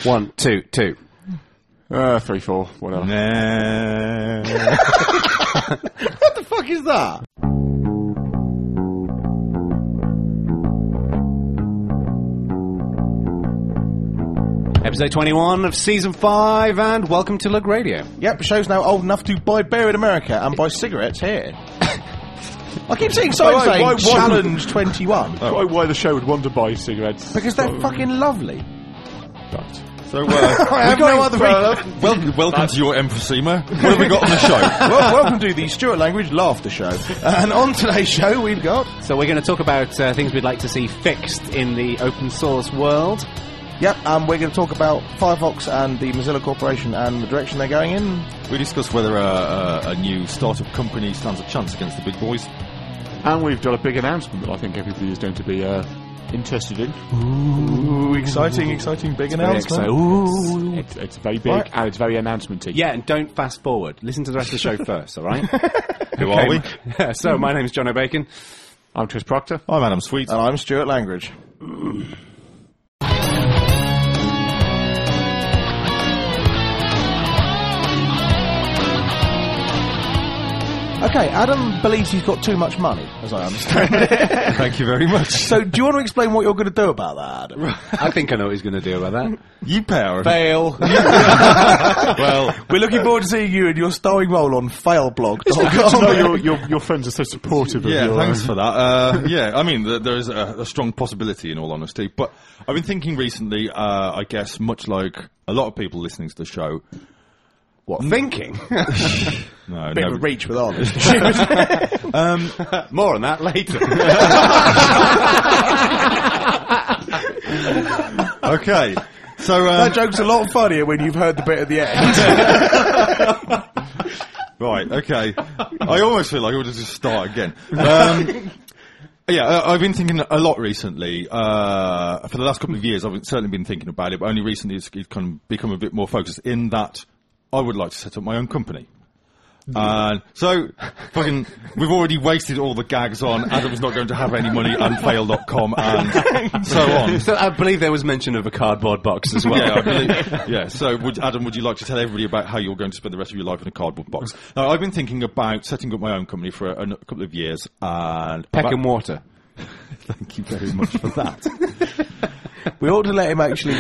1, 2, 2. 3, 4, whatever. Nah. What the fuck is that? Episode 21 of Season 5, and welcome to Lug Radio. Yep, the show's now old enough to buy beer in America and buy cigarettes here. I keep seeing signs saying Challenge 21. Why the show would want to buy cigarettes? Because they're fucking lovely. Right. So, I have no other welcome to your emphysema. What have we got on the show? Well, welcome to the Stuart Language Laughter Show. And on today's show we've got... So we're going to talk about things we'd like to see fixed in the open source world. Yep, we're going to talk about Firefox and the Mozilla Corporation and the direction they're going in. We discussed whether a new startup company stands a chance against the big boys. And we've got a big announcement that I think everybody is going to be interested in. Ooh, exciting big announcement. Ooh. It's very big, Right. and it's very announcement-y. Yeah, and don't fast forward. Listen to the rest of the show first, alright? Who are we? So, my name's John O'Bacon. I'm Chris Proctor. I'm Adam Sweet. And I'm Stuart Langridge. Okay, Adam believes he's got too much money, as I understand it. Thank you very much. So, do you want to explain what you're going to do about that, Adam? I think I know what he's going to do about that. You pair. Fail. Well, We're looking forward to seeing you in your starring role on Failblog. Good to know your friends are so supportive of yeah, your... thanks for that. Yeah, I mean, there is a strong possibility, in all honesty. But I've been thinking recently, I guess, much like a lot of people listening to the show. What, thinking? No, Bit of a reach with honest. More on that later. Okay. So, That joke's a lot funnier when you've heard the bit at the end. right, okay. I almost feel like I would just start again. Yeah, I've been thinking a lot recently. For the last couple of years, I've certainly been thinking about it, but only recently it's kind of become a bit more focused in that I would like to set up my own company. So, we've already wasted all the gags on Adam's not going to have any money and fail.com and so on. So I believe there was mention of a cardboard box as well. Yeah, I believe, yeah. So, Adam, would you like to tell everybody about how you're going to spend the rest of your life in a cardboard box? Now, I've been thinking about setting up my own company for a couple of years, and Peckham Water. Thank you very much for that. We ought to let him actually,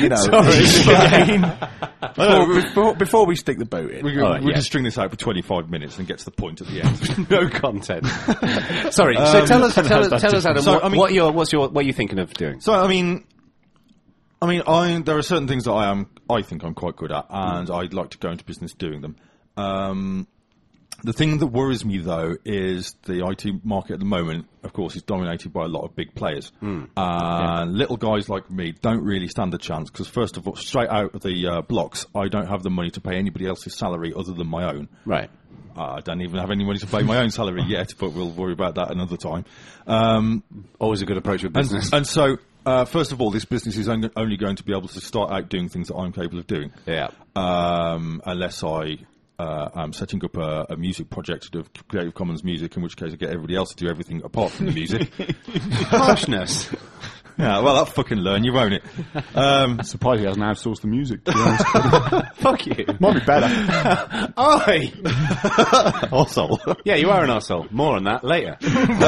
before we stick the boat in. We'll just string this out for 25 minutes and get to the point at the end. No content. Sorry. So tell us, Adam. So, what you're thinking of doing? So, I mean, there are certain things that I think I'm quite good at, and I'd like to go into business doing them. The thing that worries me, though, is the IT market at the moment, of course, is dominated by a lot of big players. Little guys like me don't really stand a chance, because first of all, straight out of the blocks, I don't have the money to pay anybody else's salary other than my own. Right. I don't even have any money to pay my own salary yet, but we'll worry about that another time. Always a good approach with business. And so, first of all, this business is only going to be able to start out doing things that I'm capable of doing. Yeah. Unless I'm setting up a music project of Creative Commons music, in which case I get everybody else to do everything apart from the music. Harshness. Yeah, well, I'll fucking learn you, won't it? Surprised he hasn't outsourced the music, to be honest. Fuck you. Might be better. Oi! Arsehole. Yeah, you are an arsehole. More on that later.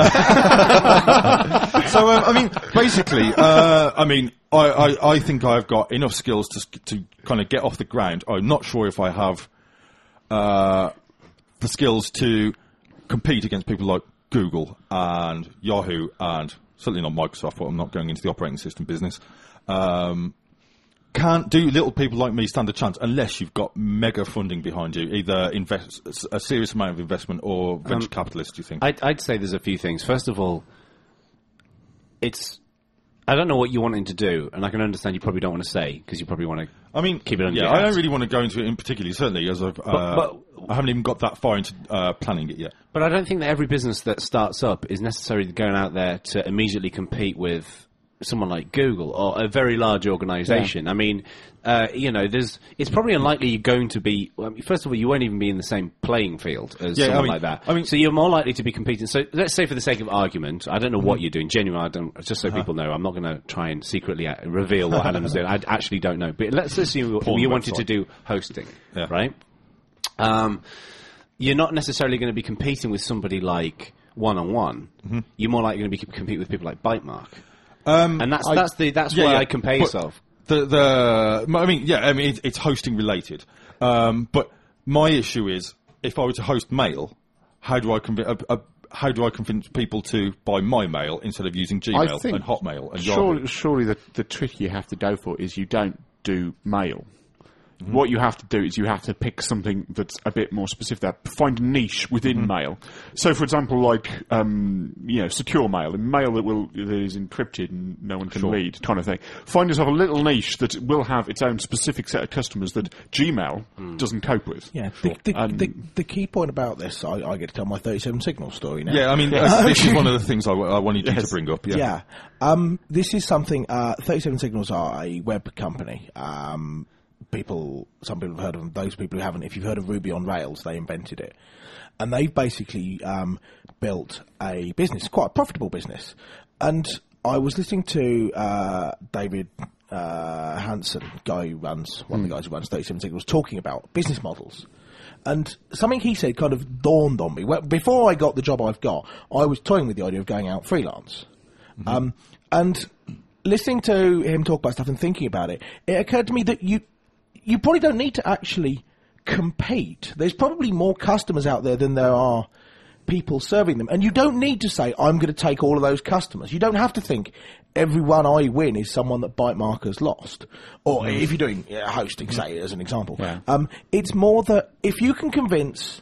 So, I mean, basically, I think I've got enough skills to kind of get off the ground. I'm not sure if I have the skills to compete against people like Google and Yahoo and certainly not Microsoft, but I'm not going into the operating system business. Can't do little people like me stand a chance unless you've got mega funding behind you, either a serious amount of investment or venture capitalists, do you think? I'd say there's a few things. First of all, I don't know what you're wanting to do, and I can understand you probably don't want to say, because you probably want to keep it under your I hat. don't really want to go into it in particular, certainly, as I haven't even got that far into planning it yet. But I don't think that every business that starts up is necessarily going out there to immediately compete with someone like Google or a very large organisation. I mean, it's probably unlikely you're going to be. Well, first of all, you won't even be in the same playing field as someone like that. I mean, so you're more likely to be competing. So let's say, for the sake of argument, I don't know what you're doing. Genuinely, just so people know, I'm not going to try and secretly reveal what Adam's doing. I actually don't know. But let's assume you wanted to do hosting, right? You're not necessarily going to be competing with somebody like One-on-One. You're more likely going to be compete with people like Bytemark. And that's where I compare yourself. It's hosting related. But my issue is, if I were to host mail, how do I convince people to buy my mail instead of using Gmail and Hotmail and Yahoo? Surely the trick you have to go for is you don't do mail. What you have to do is you have to pick something that's a bit more specific. Find a niche within mail. So, for example, like secure mail, mail that is encrypted and no one can read, kind of thing. Find yourself a little niche that will have its own specific set of customers that Gmail doesn't cope with. Yeah. The key point about this, I get to tell my 37 Signals story now. Yeah, I mean, this is one of the things I wanted you to bring up. Yeah. This is something. 37 Signals are a web company. Some people have heard of them. Those people who haven't, if you've heard of Ruby on Rails, they invented it. And they've basically built a business, quite a profitable business. And I was listening to David Hansen, one of the guys who runs 37 Signals, talking about business models. And something he said kind of dawned on me. Well, before I got the job I've got, I was toying with the idea of going out freelance. And listening to him talk about stuff and thinking about it, it occurred to me that you probably don't need to actually compete. There's probably more customers out there than there are people serving them. And you don't need to say, I'm going to take all of those customers. You don't have to think everyone I win is someone that Bytemark has lost. Or if you're doing hosting, say, as an example. Yeah. It's more that if you can convince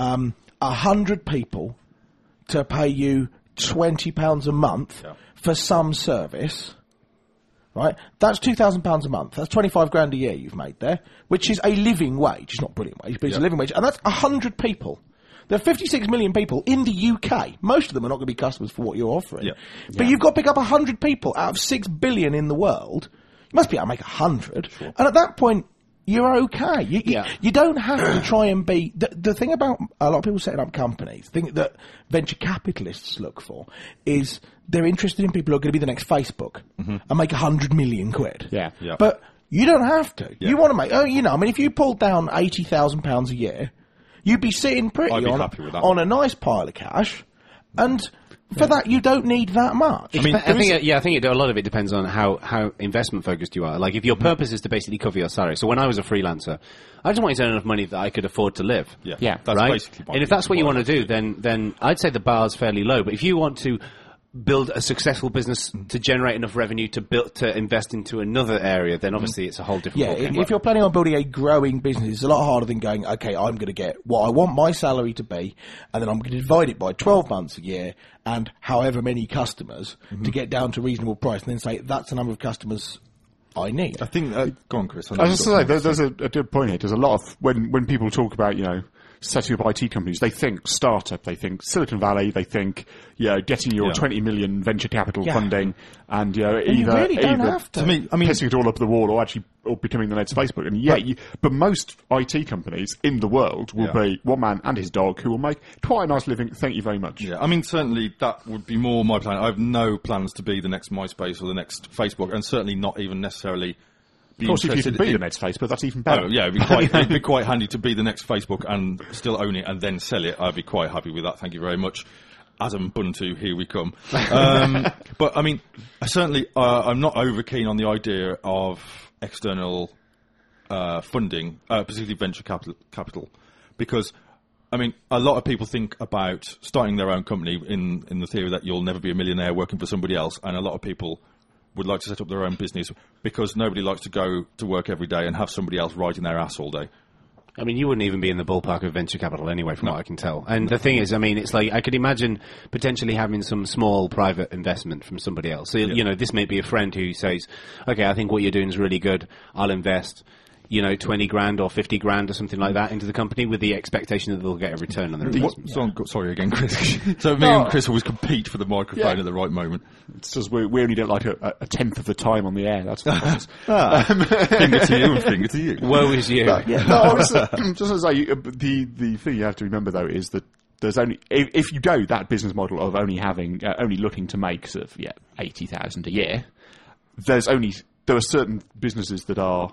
100 people to pay you £20 a month for some service... Right, that's £2,000 a month. That's 25 grand a year you've made there, which is a living wage. It's not a brilliant wage, but it's a living wage, and that's 100 people. There are 56 million people in the UK. Most of them are not going to be customers for what you're offering. But you've got to pick up 100 people out of 6 billion in the world. You must be able to make 100, and at that point, you're okay. You don't have to try and be... The thing about a lot of people setting up companies, the thing that venture capitalists look for, is they're interested in people who are going to be the next Facebook and make 100 million quid. Yeah. But you don't have to. You want to make... if you pulled down £80,000 a year, you'd be sitting pretty on a nice pile of cash, and... For that, you don't need that much. I think a lot of it depends on how investment focused you are. Like, if your purpose is to basically cover your salary. So when I was a freelancer, I just wanted to earn enough money that I could afford to live. Yeah. That's right? Basically. And if that's what you want to do, then I'd say the bar's fairly low. But if you want to build a successful business to generate enough revenue to invest into another area, then obviously it's a whole different ballgame. If you're planning on building a growing business, it's a lot harder than going, okay, I'm going to get what I want my salary to be, and then I'm going to divide it by 12 months a year and however many customers to get down to a reasonable price, and then say, that's the number of customers I need. I think, go on, Chris. I was going to say, there's a good point here. There's a lot of, when people talk about, setting up IT companies, they think startup, they think Silicon Valley, they think, getting your 20 million venture capital funding, and either pissing it all up the wall or becoming the next Facebook. And but most IT companies in the world will be one man and his dog who will make quite a nice living. Thank you very much. Yeah, I mean, certainly that would be more my plan. I have no plans to be the next MySpace or the next Facebook, and certainly not even necessarily... Of course, if you could be the next Facebook, that's even better. It'd be quite handy to be the next Facebook and still own it and then sell it. I'd be quite happy with that. Thank you very much. Adam Buntu, here we come. But, I mean, certainly I'm not over keen on the idea of external funding, particularly venture capital, because, I mean, a lot of people think about starting their own company in the theory that you'll never be a millionaire working for somebody else, and a lot of people would like to set up their own business because nobody likes to go to work every day and have somebody else riding their ass all day. I mean, you wouldn't even be in the ballpark of venture capital anyway, from what I can tell. And the thing is, I mean, it's like, I could imagine potentially having some small private investment from somebody else. So, this may be a friend who says, okay, I think what you're doing is really good, I'll invest. 20 grand or 50 grand or something like that into the company with the expectation that they'll get a return on their investment. Sorry again, Chris. So me and Chris always compete for the microphone at the right moment. It's just we only don't like a tenth of the time on the air. That's what it is. Finger to you and finger to you. Woe is you. Just as the thing you have to remember though is that there's only if you go that business model of only having only looking to make sort of 80,000 a year, there are certain businesses that are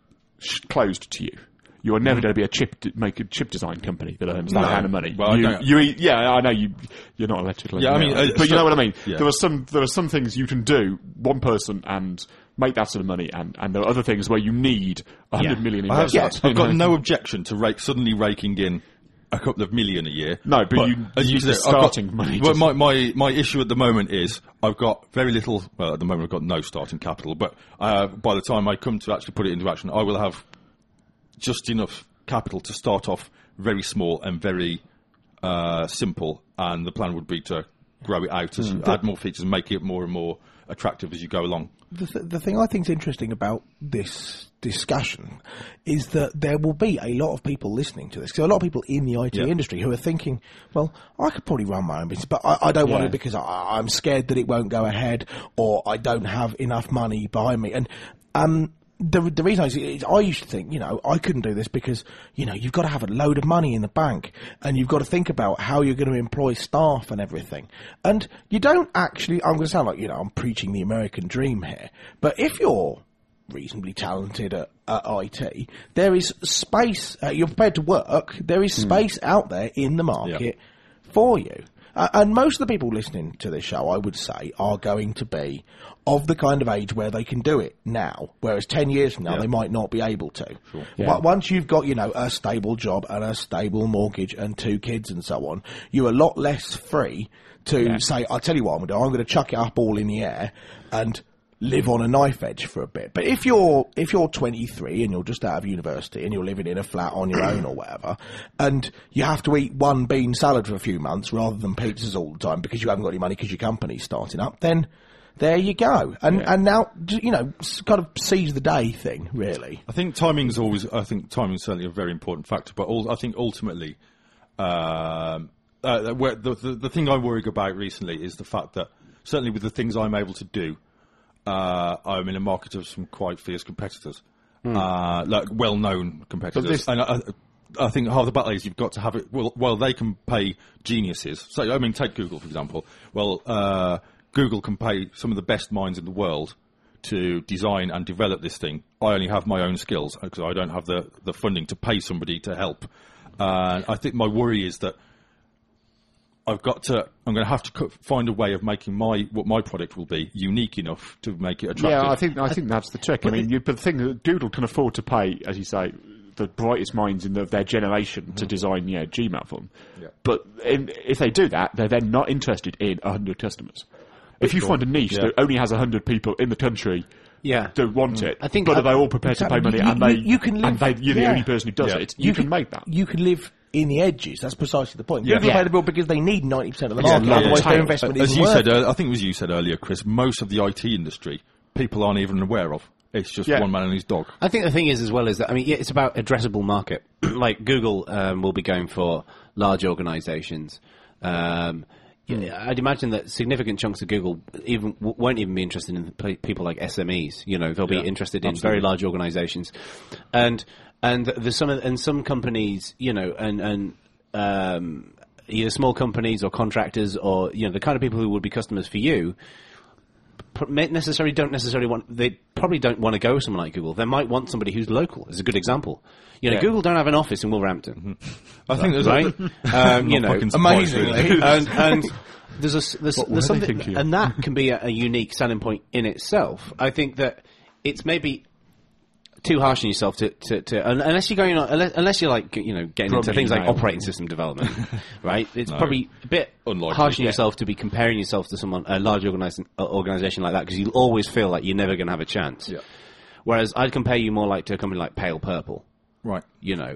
closed to you. You are never going to be make a chip design company that earns that kind of money. Well, I know you're not electrical. Yeah, but you know what I mean. Yeah. There are some things you can do one person and make that sort of money, and there are other things where you need 100 million investment. I've got no objection to suddenly raking in a couple of million a year. No, but you use the starting money. Well, my issue at the moment is I've got very little. Well, at the moment I've got no starting capital. But by the time I come to actually put it into action, I will have just enough capital to start off very small and very simple. And the plan would be to grow it out as you add more features and make it more and more attractive as you go along. The thing I think is interesting about this discussion is that there will be a lot of people listening to this. Because a lot of people in the IT industry who are thinking, well, I could probably run my own business, but I don't want it because I'm scared that it won't go ahead or I don't have enough money behind me. And the reason is I used to think, I couldn't do this because, you've got to have a load of money in the bank and you've got to think about how you're going to employ staff and everything. And you don't actually, I'm going to sound like, I'm preaching the American dream here, but if you're reasonably talented at IT, there is space, you're prepared to work, there is space out there in the market for you. And most of the people listening to this show, I would say, are going to be of the kind of age where they can do it now, whereas 10 years from now they might not be able to. Sure. Yeah. Once you've got, a stable job and a stable mortgage and 2 kids and so on, you're a lot less free to say, I'll tell you what I'm going to do, I'm going to chuck it up all in the air and live on a knife edge for a bit. But if you're 23 and you're just out of university and you're living in a flat on your own or whatever, and you have to eat one bean salad for a few months rather than pizzas all the time because you haven't got any money because your company's starting up, then there you go. And now, kind of seize the day thing, really. I think timing's certainly a very important factor, but I think ultimately, the thing I worry about recently is the fact that certainly with the things I'm able to do, I'm in a market of some quite fierce competitors, like well-known competitors. And I think half the battle is you've got to have it. Well, they can pay geniuses. So, take Google, for example. Well, Google can pay some of the best minds in the world to design and develop this thing. I only have my own skills because I don't have the funding to pay somebody to help. I think my worry is that I'm going to have to find a way of making what my product will be unique enough to make it attractive. Yeah, I think that's the trick. But the thing that Google can afford to pay, as you say, the brightest minds in their generation to design, Gmail for them. Yeah. But if they do that, they're then not interested in 100 customers. If you find a niche that only has 100 people in the country don't want it, but are they all prepared to pay money you're the only person who does it, you can make that. You can live in the edges. That's precisely the point. Google pay the bill because they need 90% of the market. Otherwise, their investment isn't worth it. I think it was you said earlier, Chris, most of the IT industry people aren't even aware of. It's just one man and his dog. I think the thing is as well is that, it's about addressable market. Like Google will be going for large organizations. I'd imagine that significant chunks of Google won't even be interested in people like SMEs. They'll be interested in very large organizations, and there's some companies, either small companies or contractors or the kind of people who would be customers for you. They probably don't want to go with someone like Google. They might want somebody who's local. Is a good example. Google don't have an office in Wolverhampton. I think there's right. Amazingly, and there's something, and that can be a unique selling point in itself. I think that it's maybe too harsh on yourself to unless you're going on, unless you're like getting into things like operating system development, right? It's probably a bit harsh on yourself to be comparing yourself to a large organization like that because you'll always feel like you're never going to have a chance. Yeah. Whereas I'd compare you more to a company like Pale Purple, right?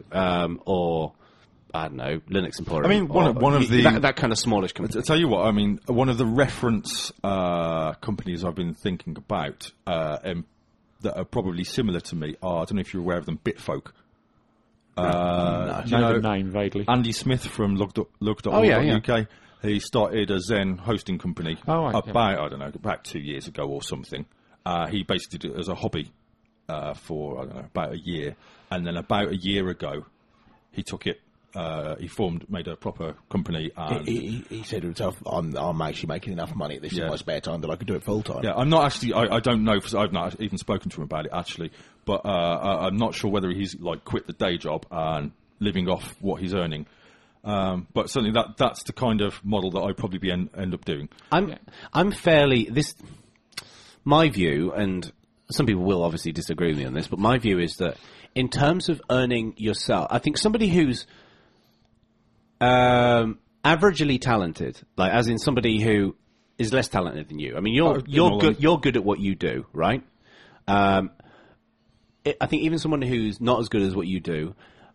Or I don't know, Linux Emporium. I mean, one of the that kind of smallish company. I'll tell you what. One of the reference companies I've been thinking about that are probably similar to me are, I don't know if you're aware of them, Bitfolk. No, the name vaguely. Andy Smith from lug.org.uk. He started a Zen hosting company about 2 years ago or something. He basically did it as a hobby for, about a year. And then about a year ago, he took it, made a proper company. And he said to himself, I'm actually making enough money at this in my spare time that I could do it full time. Yeah, I'm not actually, I don't know, because I've not even spoken to him about it actually, but I'm not sure whether he's like quit the day job and living off what he's earning. But certainly that's the kind of model that I'd probably end up doing. I'm fairly, my view, and some people will obviously disagree with me on this, but my view is that in terms of earning yourself, I think somebody who's averagely talented, like as in somebody who is less talented than you. I mean, you're good at what you do, right? I think even someone who's not as good as what you do,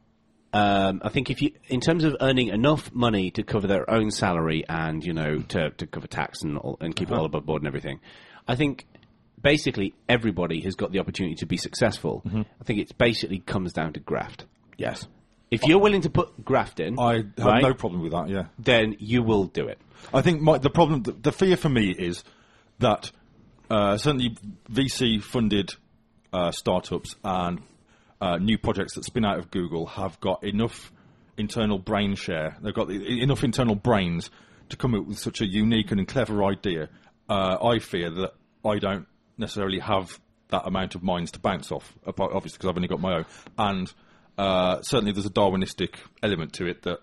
I think in terms of earning enough money to cover their own salary and, to cover tax and keep it all above board and everything, I think basically everybody has got the opportunity to be successful. Mm-hmm. I think it basically comes down to graft. Yes. If you're willing to put graft in, I have no problem with that. Yeah, then you will do it. I think the fear for me is that certainly VC-funded startups and new projects that spin out of Google have got enough internal brain share. They've got enough internal brains to come up with such a unique and clever idea. I fear that I don't necessarily have that amount of minds to bounce off, obviously because I've only got my own. And certainly there's a Darwinistic element to it that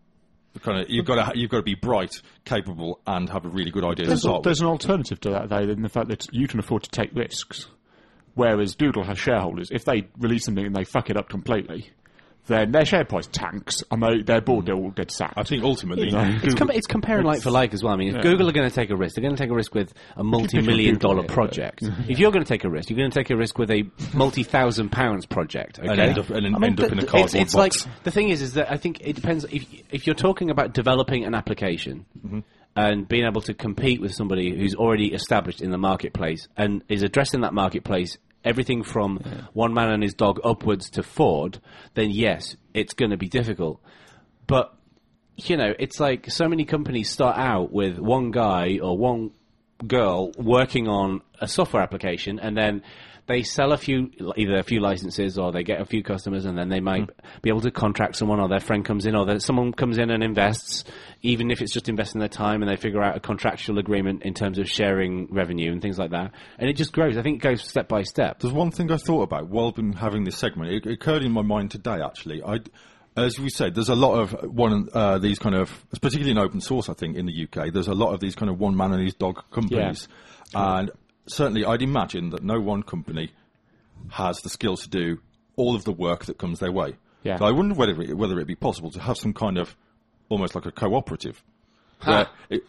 kind of you've got to be bright, capable, and have a really good idea to start with. There's an alternative to that, though, in the fact that you can afford to take risks. Whereas Google has shareholders. If they release something and they fuck it up completely, then their share price tanks and their board will get sacked. I think ultimately... It's comparing like for like as well. I mean, if Google are going to take a risk, they're going to take a risk with a multi-million-dollar project. If you're going to take a risk, you're going to take a risk with a multi-thousand-pounds project. Okay? And end up in a cardboard box. Like, the thing is that I think it depends... If you're talking about developing an application... Mm-hmm. And being able to compete with somebody who's already established in the marketplace and is addressing that marketplace, everything from one man and his dog upwards to Ford, then yes, it's going to be difficult. But, it's like so many companies start out with one guy or one girl working on a software application, and then they sell either a few licenses or they get a few customers, and then they might be able to contract someone, or their friend comes in, or someone comes in and invests, even if it's just investing their time, and they figure out a contractual agreement in terms of sharing revenue and things like that. And it just grows. I think it goes step by step. There's one thing I thought about while I've been having this segment. It occurred in my mind today, actually. As we said, there's a lot of these kind of, particularly in open source, I think, in the UK, there's a lot of these kind of one man and his dog companies. Yeah. And certainly, I'd imagine that no one company has the skills to do all of the work that comes their way. Yeah. So I wonder whether it'd be possible to have some kind of almost like a cooperative, where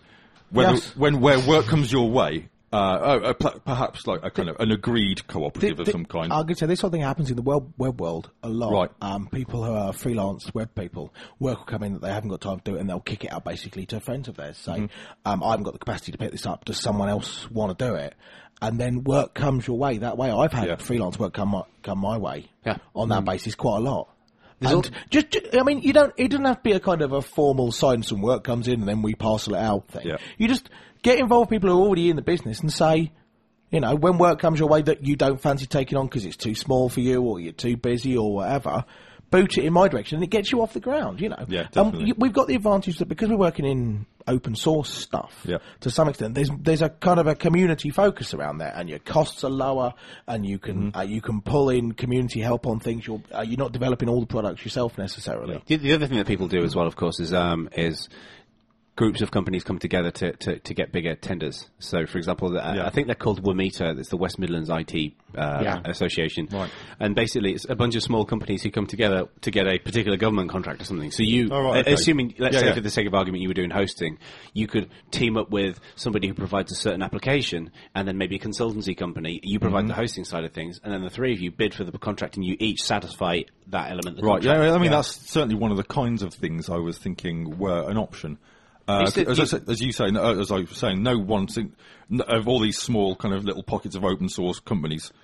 work comes your way. Perhaps like a kind of an agreed cooperative of some kind. I could say this sort of thing happens in the web world a lot. Right. People who are freelance web people, work will come in that they haven't got time to do it, and they'll kick it out basically to friends of theirs. Say, I haven't got the capacity to pick this up. Does someone else want to do it? And then work comes your way that way. I've had freelance work come my way on that basis quite a lot. And it doesn't have to be a kind of a formal sign some work comes in and then we parcel it out thing. Yeah. You just get involved with people who are already in the business and say, when work comes your way that you don't fancy taking on because it's too small for you or you're too busy or whatever, boot it in my direction and it gets you off the ground, Yeah, definitely. We've got the advantage that because we're working in open source stuff, to some extent, there's a kind of a community focus around there, and your costs are lower, and you can pull in community help on things. You're not developing all the products yourself necessarily. The other thing that people do as well, of course, is groups of companies come together to get bigger tenders. So, for example, I think they're called WMITA. It's the West Midlands IT Association. Right. And basically, it's a bunch of small companies who come together to get a particular government contract or something. So assuming, let's say for the sake of argument, you were doing hosting, you could team up with somebody who provides a certain application, and then maybe a consultancy company. You provide the hosting side of things, and then the three of you bid for the contract, and you each satisfy that element of the contract. Right, yeah, I mean, that's certainly one of the kinds of things I was thinking were an option. As I was saying, no one of all these small kind of little pockets of open source companies,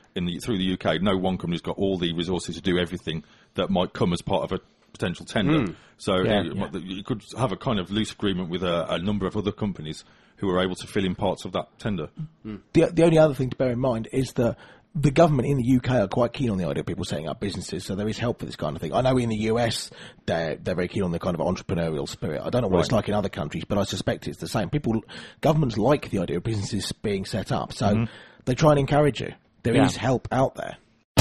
through the UK, no one company's got all the resources to do everything that might come as part of a potential tender. So you could have a kind of loose agreement with a number of other companies who are able to fill in parts of that tender. The only other thing to bear in mind is that the government in the UK are quite keen on the idea of people setting up businesses, so there is help for this kind of thing. I know in the US they're very keen on the kind of entrepreneurial spirit. I don't know what it's like in other countries, but I suspect it's the same. Governments like the idea of businesses being set up, so they try and encourage you. There is help out there.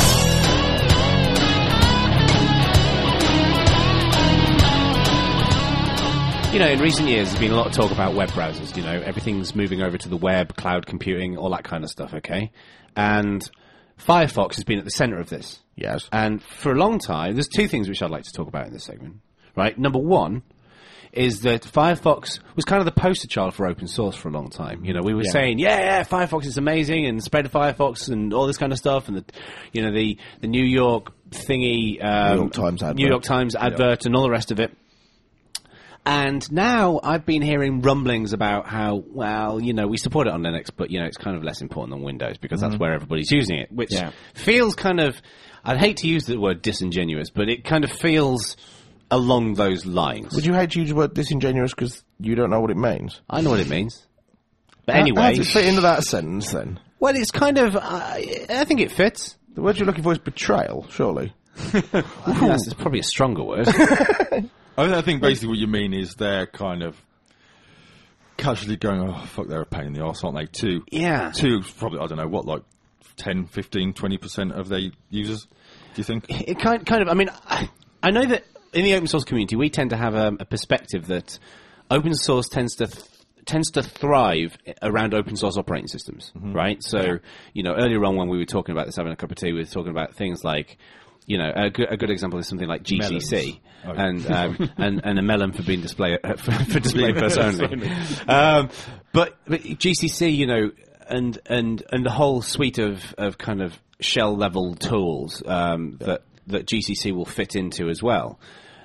You know, in recent years, there's been a lot of talk about web browsers. You know, everything's moving over to the web, cloud computing, all that kind of stuff, okay? And Firefox has been at the center of this. Yes. And for a long time, there's two things which I'd like to talk about in this segment, right? Number one is that Firefox was kind of the poster child for open source for a long time. You know, we were saying, Firefox is amazing, and spread Firefox and all this kind of stuff, and the New York thingy, New York Times advert and all the rest of it. And now I've been hearing rumblings about how, well, you know, we support it on Linux, but, you know, it's kind of less important on Windows because that's where everybody's using it, which feels kind of, I'd hate to use the word disingenuous, but it kind of feels along those lines. Would you hate to use the word disingenuous because you don't know what it means? I know what it means. But anyway... How does it fit into that sentence, then? Well, it's kind of... I think it fits. The word you're looking for is betrayal, surely. I think that's probably a stronger word. I think basically what you mean is they're kind of casually going, oh, fuck, they're a pain in the arse, aren't they? To probably, I don't know, what, like 10, 15, 20% of their users, do you think? It kind of, I mean, I know that in the open source community, we tend to have a perspective that open source tends to thrive around open source operating systems, right? So, you know, earlier on when we were talking about this, having a cup of tea, we were talking about things like, you know, a good example is something like GCC and a melon for being display for display purpose only. But GCC, you know, and the whole suite of kind of shell level tools that GCC will fit into as well.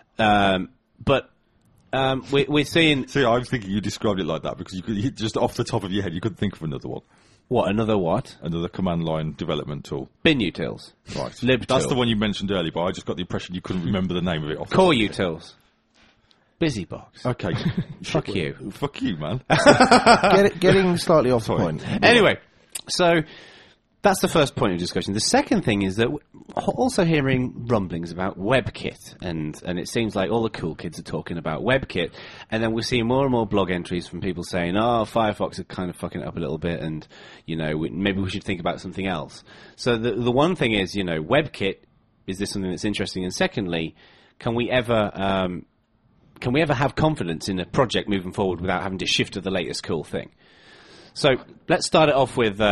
But we're seeing. See, I was thinking you described it like that because you just off the top of your head you couldn't think of another one. What, another what? Another command line development tool. Binutils. Right. libtool. That's the one you mentioned earlier, but I just got the impression you couldn't remember the name of it. Coreutils. BusyBox. Okay. Fuck you. Fuck you, man. Getting slightly off point. Anyway, so that's the first point of discussion. The second thing is that we're also hearing rumblings about WebKit, and it seems like all the cool kids are talking about WebKit, and then we're seeing more and more blog entries from people saying, oh, Firefox are kind of fucking it up a little bit, and, you know, maybe we should think about something else. So the one thing is, you know, WebKit, is this something that's interesting? And secondly, can we ever have confidence in a project moving forward without having to shift to the latest cool thing? So let's start it off with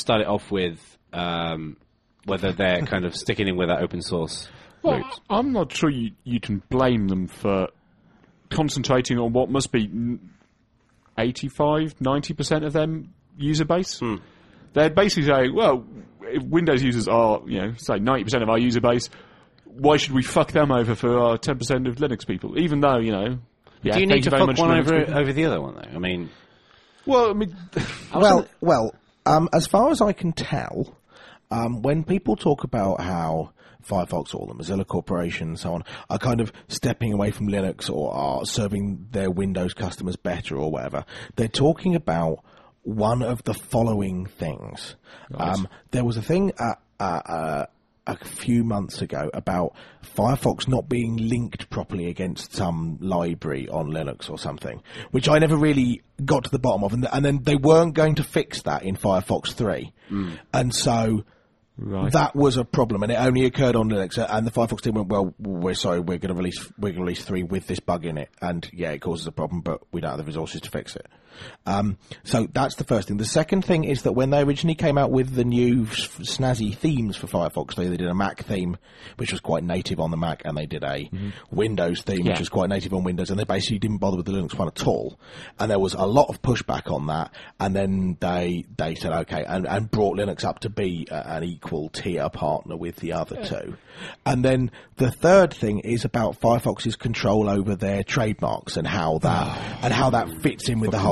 whether they're kind of sticking in with that open source route. I'm not sure you can blame them for concentrating on what must be 85, 90% of their user base. They're basically saying, well, if Windows users are, you know, say 90% of our user base, why should we fuck them over for our 10% of Linux people? Even though, you know... Do you need to fuck one over the other one, though? I mean... Well, I mean... as far as I can tell, when people talk about how Firefox or the Mozilla Corporation and so on are kind of stepping away from Linux or are serving their Windows customers better or whatever, they're talking about one of the following things. Right. There was a thing a few months ago about Firefox not being linked properly against some library on Linux or something, which I never really got to the bottom of. And then they weren't going to fix that in Firefox 3. And so that was a problem, and it only occurred on Linux. And the Firefox team went, well, we're sorry, we're going to release 3 with this bug in it. And yeah, it causes a problem, but we don't have the resources to fix it. So that's the first thing. The second thing is that when they originally came out with the new snazzy themes for Firefox, they did a Mac theme, which was quite native on the Mac, and they did a Windows theme, which was quite native on Windows, and they basically didn't bother with the Linux one at all. And there was a lot of pushback on that, and then they said, okay, and brought Linux up to be an equal tier partner with the other two. And then the third thing is about Firefox's control over their trademarks and how that fits in with the whole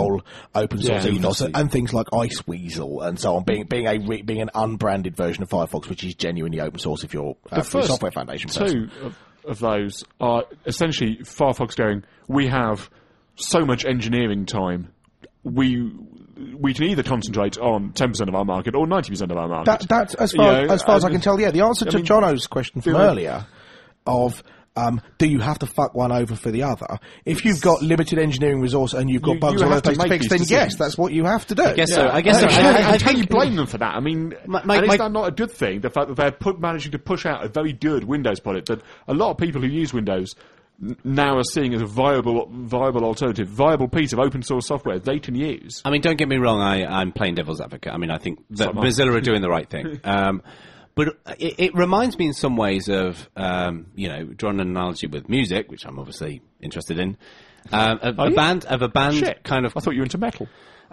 full open source ethos, and things like Iceweasel and so on, being an unbranded version of Firefox, which is genuinely open source if you're a Free Software Foundation person. Two of those are essentially Firefox going, we have so much engineering time, we can either concentrate on 10% of our market or 90% of our market. That's as far as I can tell. Yeah, the answer to Jono's question from earlier of do you have to fuck one over for the other? If you've got limited engineering resource and you've got bugs all over the place to fix, then yes, that's what you have to do. I guess so. I think you blame them for that. I mean, is that not a good thing? The fact that they're managing to push out a very good Windows product that a lot of people who use Windows now are seeing as a viable alternative, viable piece of open source software they can use. I mean, don't get me wrong, I'm playing devil's advocate. I mean, I think that Mozilla are doing the right thing. But it reminds me in some ways of, drawing an analogy with music, which I'm obviously interested in, a band Shit. kind of... I thought you were into metal.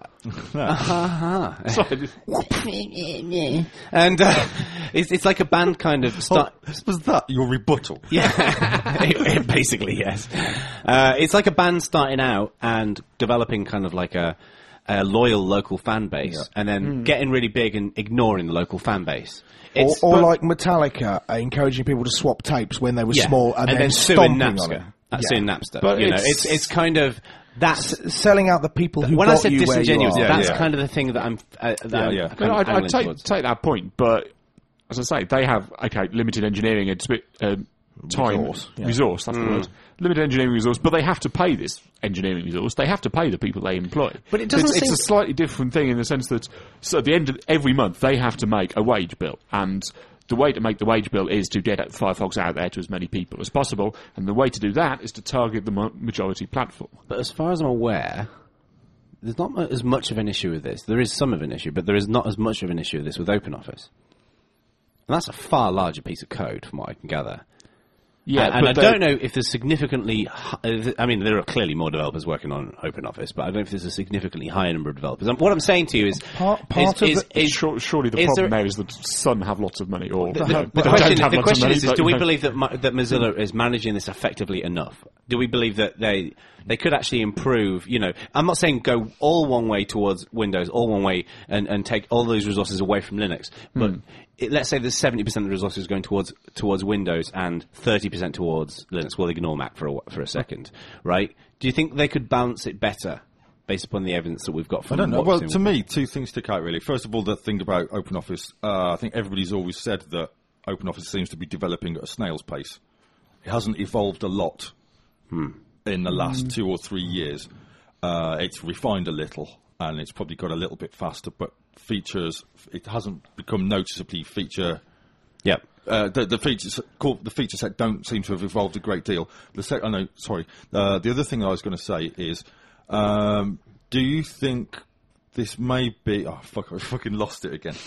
And it's like a band kind of was that your rebuttal? Yeah, basically yes. It's like a band starting out and developing kind of like a loyal local fan base, and then getting really big and ignoring the local fan base. Or like Metallica encouraging people to swap tapes when they were small and then suing Napster. On it. Suing Napster. But it's kind of... That's selling out the people who when got I said you disingenuous, where you are. that's kind of the thing that I'm. I'd take that point, but as I say, they have limited engineering and resource. That's the word. Limited engineering resource, but they have to pay this engineering resource. They have to pay the people they employ. But it doesn't. It's a slightly different thing in the sense that at the end of every month they have to make a wage bill, and the way to make the wage bill is to get Firefox out there to as many people as possible, and the way to do that is to target the majority platform. But as far as I'm aware, there's not as much of an issue with this. There is some of an issue, but there is not as much of an issue with this with OpenOffice. And that's a far larger piece of code, from what I can gather. Yeah, and I don't know if there's significantly... I mean, there are clearly more developers working on OpenOffice, but I don't know if there's a significantly higher number of developers. And what I'm saying to you is... surely the problem there is that Sun have lots of money, or... The question is, do we believe that Mozilla is managing this effectively enough? Do we believe that they could actually improve, I'm not saying go all one way towards Windows, all one way, and take all those resources away from Linux, but... Let's say there's 70% of the resources going towards Windows and 30% towards Linux. We'll ignore Mac for a second, right? Do you think they could balance it better based upon the evidence that we've got from... I don't know. Well, to me, two things stick out, really. First of all, the thing about OpenOffice, I think everybody's always said that OpenOffice seems to be developing at a snail's pace. It hasn't evolved a lot in the last 2 or 3 years. It's refined a little, and it's probably got a little bit faster, but features, it hasn't become noticeably feature. Yeah. The feature set don't seem to have evolved a great deal. The other thing I was going to say is, do you think this may be? Oh fuck! I fucking lost it again.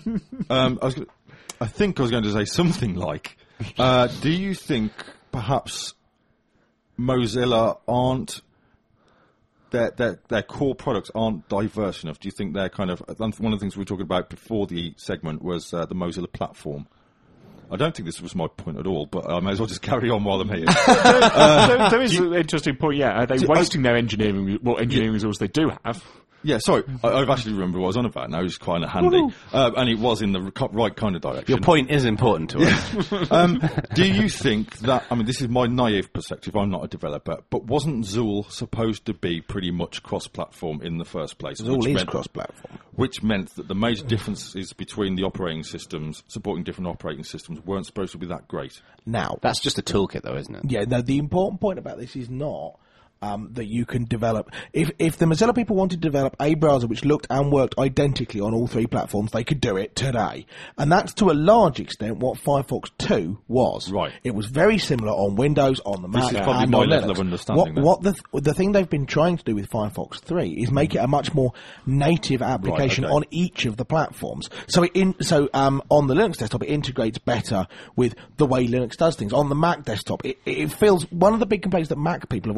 I think I was going to say something like, do you think perhaps Mozilla aren't? Their core products aren't diverse enough. Do you think they're kind of... One of the things we were talking about before the segment was the Mozilla platform. I don't think this was my point at all, but I may as well just carry on while I'm here. There is an interesting point, Are they wasting their engineering resource they do have? Yeah, sorry. I've actually remembered what I was on about now. It's quite handy. And it was in the right kind of direction. Your point is important to us. Do you think that... I mean, this is my naive perspective. I'm not a developer. But wasn't Zool supposed to be pretty much cross-platform in the first place? Zool is cross-platform. Which meant that the major differences between the operating systems, supporting different operating systems, weren't supposed to be that great. Now... That's just a toolkit, though, isn't it? Yeah, no, the important point about this is not... that you can develop. If the Mozilla people wanted to develop a browser which looked and worked identically on all 3 platforms, they could do it today. And that's to a large extent what Firefox 2 was. Right. It was very similar on Windows, on the Mac, and on Linux. This is probably my level of understanding. The thing they've been trying to do with Firefox 3 is make it a much more native application on each of the platforms. So on the Linux desktop, it integrates better with the way Linux does things. On the Mac desktop, it feels... One of the big complaints that Mac people have always had about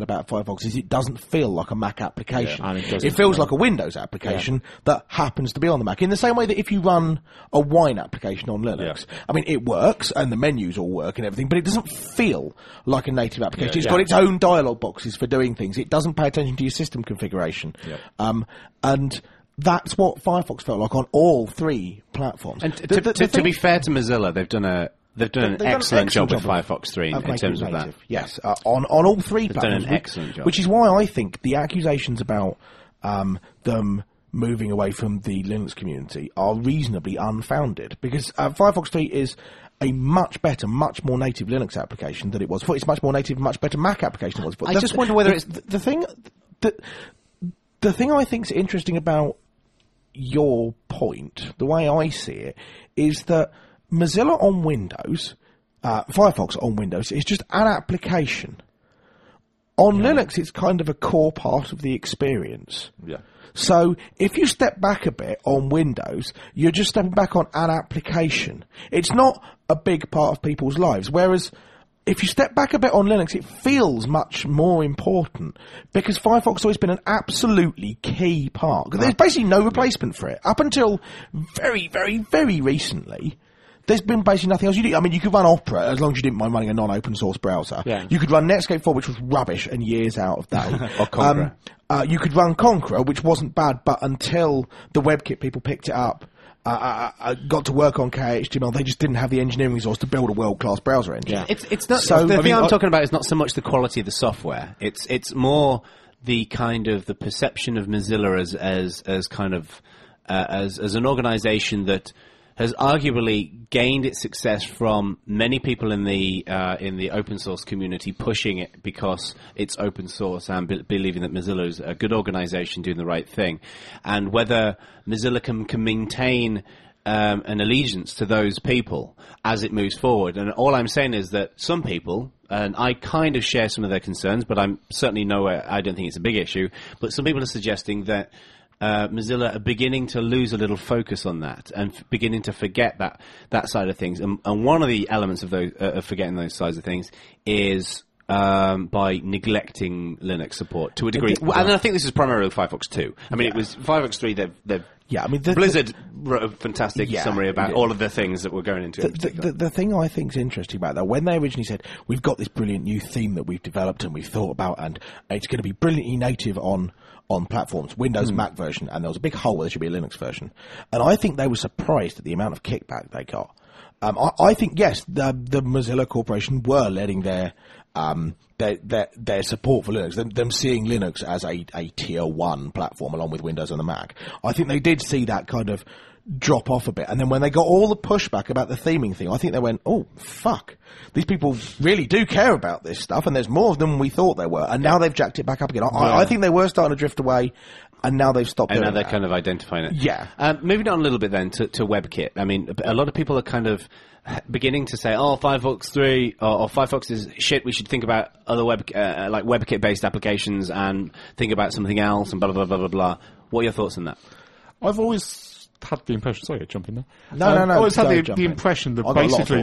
about Firefox is it doesn't feel like a Mac application. It feels like a Windows application that happens to be on the Mac. In the same way that if you run a wine application on Linux, I mean, it works and the menus all work and everything, but it doesn't feel like a native application. It's got its own dialog boxes for doing things. It doesn't pay attention to your system configuration. And that's what Firefox felt like on all three platforms. And to be fair to Mozilla, they've done an excellent job with Firefox 3 in terms of that. Yes, on all three platforms. Done an excellent job. Which is why I think the accusations about them moving away from the Linux community are reasonably unfounded, because Firefox 3 is a much better, much more native Linux application than it was before. It's much more native, much better Mac application than it was before. I just wonder whether it's... The thing I think is interesting about your point, the way I see it, is that Mozilla on Windows, Firefox on Windows, is just an application. On Linux, it's kind of a core part of the experience. Yeah. So if you step back a bit on Windows, you're just stepping back on an application. It's not a big part of people's lives. Whereas if you step back a bit on Linux, it feels much more important, because Firefox has always been an absolutely key part. There's basically no replacement for it. Up until very, very, very recently, there's been basically nothing else you do. I mean, you could run Opera as long as you didn't mind running a non-open source browser. Yeah. You could run Netscape 4, which was rubbish and years out of date. Or Conqueror. You could run Conqueror, which wasn't bad, but until the WebKit people picked it up, got to work on KHTML, they just didn't have the engineering resource to build a world-class browser engine. Yeah. It's not. So the thing I'm talking about is not so much the quality of the software. It's more the kind of the perception of Mozilla as kind of as an organization that has arguably gained its success from many people in the open source community pushing it because it's open source and believing that Mozilla is a good organization doing the right thing, and whether Mozilla can maintain an allegiance to those people as it moves forward. And all I'm saying is that some people, and I kind of share some of their concerns, but I'm certainly nowhere, I don't think it's a big issue, but some people are suggesting that Mozilla are beginning to lose a little focus on that and beginning to forget that side of things. And one of the elements of those of forgetting those sides of things is by neglecting Linux support to a degree. And I think this is primarily Firefox 2. I mean, it was Firefox 3. They've I mean, Blizzard wrote a fantastic summary about all of the things that were going into it. The thing I think is interesting about that, when they originally said, we've got this brilliant new theme that we've developed and we've thought about, and it's going to be brilliantly native on platforms, Windows and Mac version, and there was a big hole where there should be a Linux version. And I think they were surprised at the amount of kickback they got. I think, yes, the Mozilla Corporation were letting their support for Linux, them seeing Linux as a tier 1 platform along with Windows and the Mac. I think they did see that kind of drop off a bit. And then when they got all the pushback about the theming thing, I think they went, oh, fuck. These people really do care about this stuff, and there's more of them than we thought there were. And now they've jacked it back up again. I think they were starting to drift away, and now they've stopped doing that. And now they're kind of identifying it. Yeah. Moving on a little bit then to WebKit. I mean, a lot of people are kind of beginning to say, oh, Firefox 3 or Firefox is shit, we should think about other like WebKit-based applications and think about something else and blah, blah, blah, blah, blah. What are your thoughts on that? I've always had the impression... Sorry, jump in there. No. I always had the impression that basically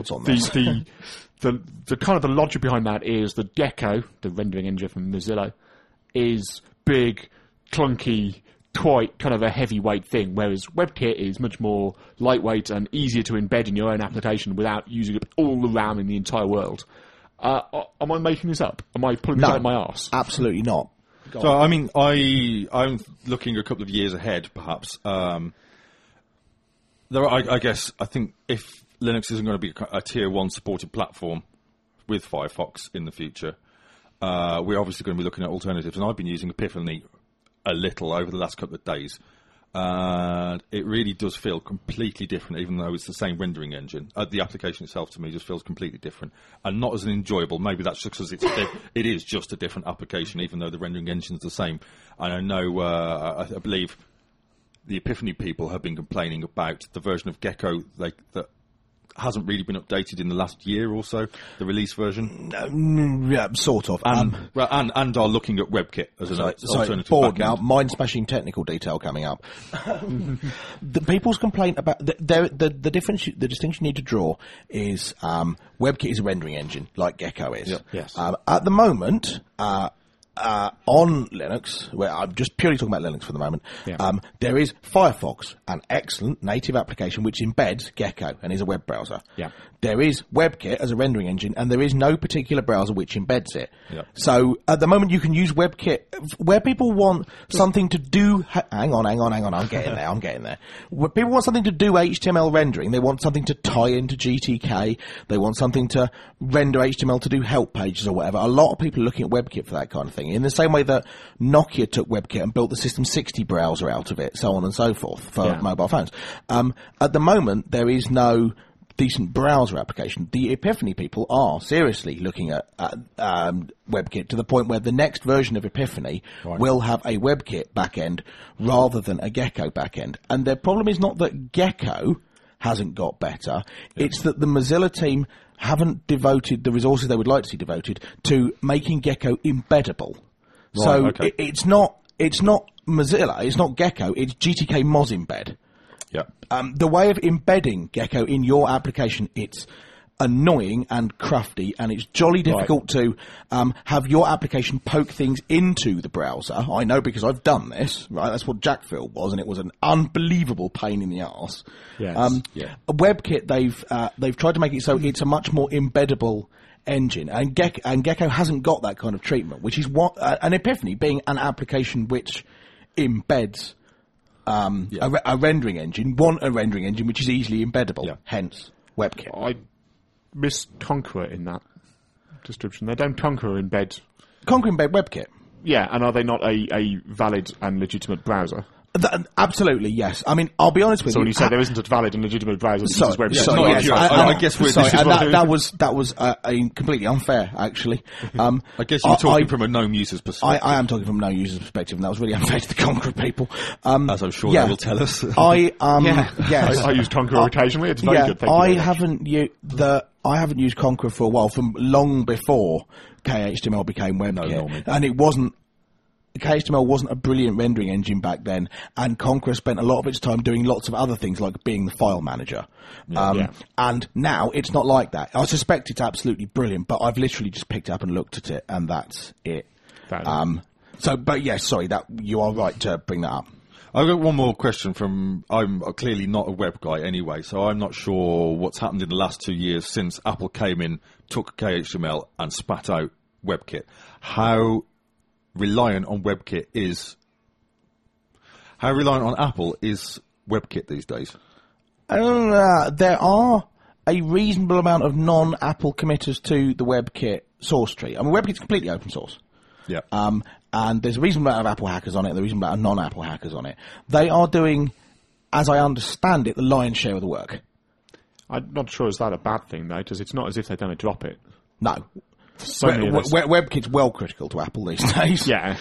the kind of the logic behind that is that Gecko, the rendering engine from Mozilla, is big, clunky, quite kind of a heavyweight thing, whereas WebKit is much more lightweight and easier to embed in your own application without using all the RAM in the entire world. Am I making this up? Am I pulling this out of my arse? Absolutely not. So, I mean, I'm looking a couple of years ahead, perhaps. I think if Linux isn't going to be a tier 1 supported platform with Firefox in the future, we're obviously going to be looking at alternatives. And I've been using Epiphany a little over the last couple of days. And it really does feel completely different, even though it's the same rendering engine. The application itself, to me, just feels completely different and not as enjoyable. Maybe that's just because it is just a different application, even though the rendering engine is the same. And I know, I believe the Epiphany people have been complaining about the version of Gecko that hasn't really been updated in the last year or so, the release version. Yeah, sort of. And are looking at WebKit as an alternative. Bored now. Mind-smashing technical detail coming up. The people's complaint about the difference, the distinction you need to draw is WebKit is a rendering engine like Gecko is. Yep. Yes. At the moment, on Linux, where I'm just purely talking about Linux for the moment, there is Firefox, an excellent native application which embeds Gecko and is a web browser. Yeah. There is WebKit as a rendering engine, and there is no particular browser which embeds it. Yeah. So at the moment you can use WebKit where people want something to do. Hang on. I'm getting there. Where people want something to do HTML rendering. They want something to tie into GTK. They want something to render HTML to do help pages or whatever. A lot of people are looking at WebKit for that kind of thing. In the same way that Nokia took WebKit and built the System60 browser out of it, so on and so forth for mobile phones. At the moment, there is no decent browser application. The Epiphany people are seriously looking at WebKit to the point where the next version of Epiphany will have a WebKit backend rather than a Gecko backend. And their problem is not that Gecko hasn't got better, it's that the Mozilla team haven't devoted the resources they would like to see devoted to making Gecko embeddable. Right, so it's not Mozilla, it's not Gecko, it's GTK Moz embed. Yeah. The way of embedding Gecko in your application, it's annoying and crufty, and it's jolly difficult to have your application poke things into the browser. I know because I've done this, right? That's what Jackfield was, and it was an unbelievable pain in the arse. Yes. WebKit, they've tried to make it so it's a much more embeddable engine, and Gecko hasn't got that kind of treatment, which is what an Epiphany being an application which embeds a rendering engine, want a rendering engine which is easily embeddable, hence WebKit. I miss Conqueror in that description. They don't Conqueror embed WebKit. Yeah, and are they not a valid and legitimate browser? Absolutely, yes. I mean, I'll be honest with you. So when you say there isn't a valid and legitimate browser, I guess we're that was completely unfair, actually. I guess you're talking from a GNOME user's perspective. I am talking from a GNOME user's perspective, and that was really unfair to the Conqueror people. As I'm sure they will tell us. Yes. I use Conqueror occasionally. It's very good. I haven't used Conqueror for a while, from long before KHTML became WebKit, and it wasn't. KHTML wasn't a brilliant rendering engine back then, and Conqueror spent a lot of its time doing lots of other things like being the file manager. And now it's not like that. I suspect it's absolutely brilliant, but I've literally just picked it up and looked at it, and that's it. But yes, sorry, that you are right to bring that up. I've got one more question I'm clearly not a web guy anyway, so I'm not sure what's happened in the last 2 years since Apple came in, took KHTML and spat out WebKit. How reliant on WebKit how reliant on Apple is WebKit these days? There are a reasonable amount of non-Apple committers to the WebKit source tree. I mean, WebKit's completely open source. Yeah. And there's a reasonable amount of Apple hackers on it, there's a reasonable amount of non-Apple hackers on it. They are doing, as I understand it, the lion's share of the work. I'm not sure is that a bad thing, though, because it's not as if they're going to drop it. No. WebKit's well critical to Apple these days. Yeah.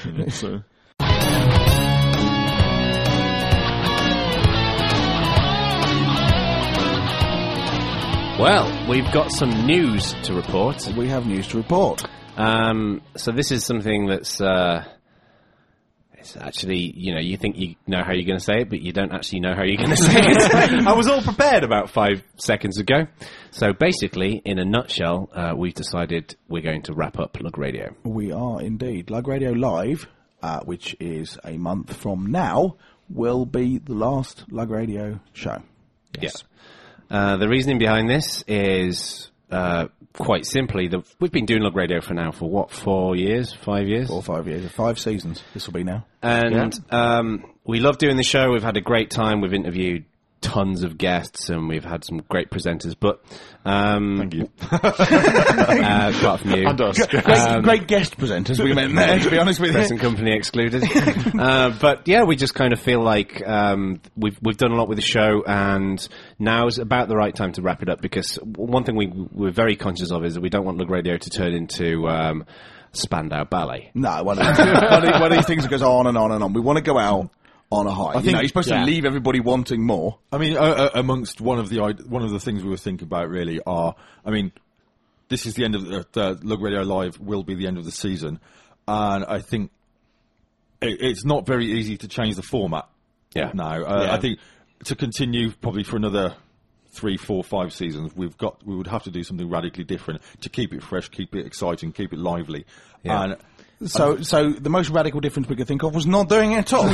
Well, we've got some news to report. We have news to report. So this is something that's it's actually, you think you know how you're going to say it, but you don't actually know how you're going to say it. I was all prepared about 5 seconds ago. So basically, in a nutshell, we've decided we're going to wrap up Lug Radio. We are indeed. Lug Radio Live, which is a month from now, will be the last Lug Radio show. Yes. Yeah. The reasoning behind this is quite simply that we've been doing Lug Radio for what, 4 years, 5 years? 4 or 5 years, 5 seasons this will be now. And we love doing the show. We've had a great time. We've interviewed tons of guests and we've had some great presenters, but thank you. Apart from you. Great guest presenters we met there, to be honest with you. Present company excluded. But yeah, we just kind of feel like we've done a lot with the show, and now is about the right time to wrap it up, because one thing we're very conscious of is that we don't want Lug Radio to turn into Spandau Ballet. No, one of these things that goes on and on and on. We want to go out on a high. I think you're supposed to leave everybody wanting more. I mean, amongst one of the things we were thinking about really this is the end of the Lug Radio Live will be the end of the season, and I think it's not very easy to change the format. Yeah. Now, I think to continue probably for another 3, 4, 5 seasons, we would have to do something radically different to keep it fresh, keep it exciting, keep it lively. Yeah. And So the most radical difference we could think of was not doing it at all.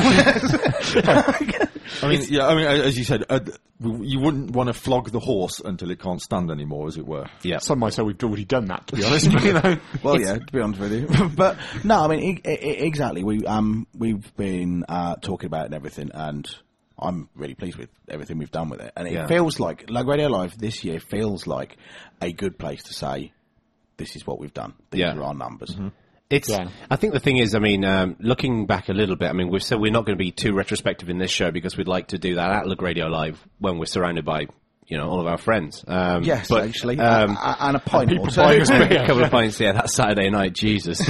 As you said, you wouldn't want to flog the horse until it can't stand anymore, as it were. Yeah. Some might say we've already done that, to be honest. Well, yeah, to be honest with you. But no, I mean, exactly. We've been talking about it and everything, and I'm really pleased with everything we've done with it. And it feels like Lug Radio Live this year feels like a good place to say, this is what we've done. These are our numbers. Mm-hmm. I think the thing is, I mean, looking back a little bit, I mean, we've said we're not going to be too retrospective in this show because we'd like to do that at Lug Radio Live when we're surrounded by, all of our friends. Yes, but, actually. And a pint or two. A couple of pints, that Saturday night, Jesus.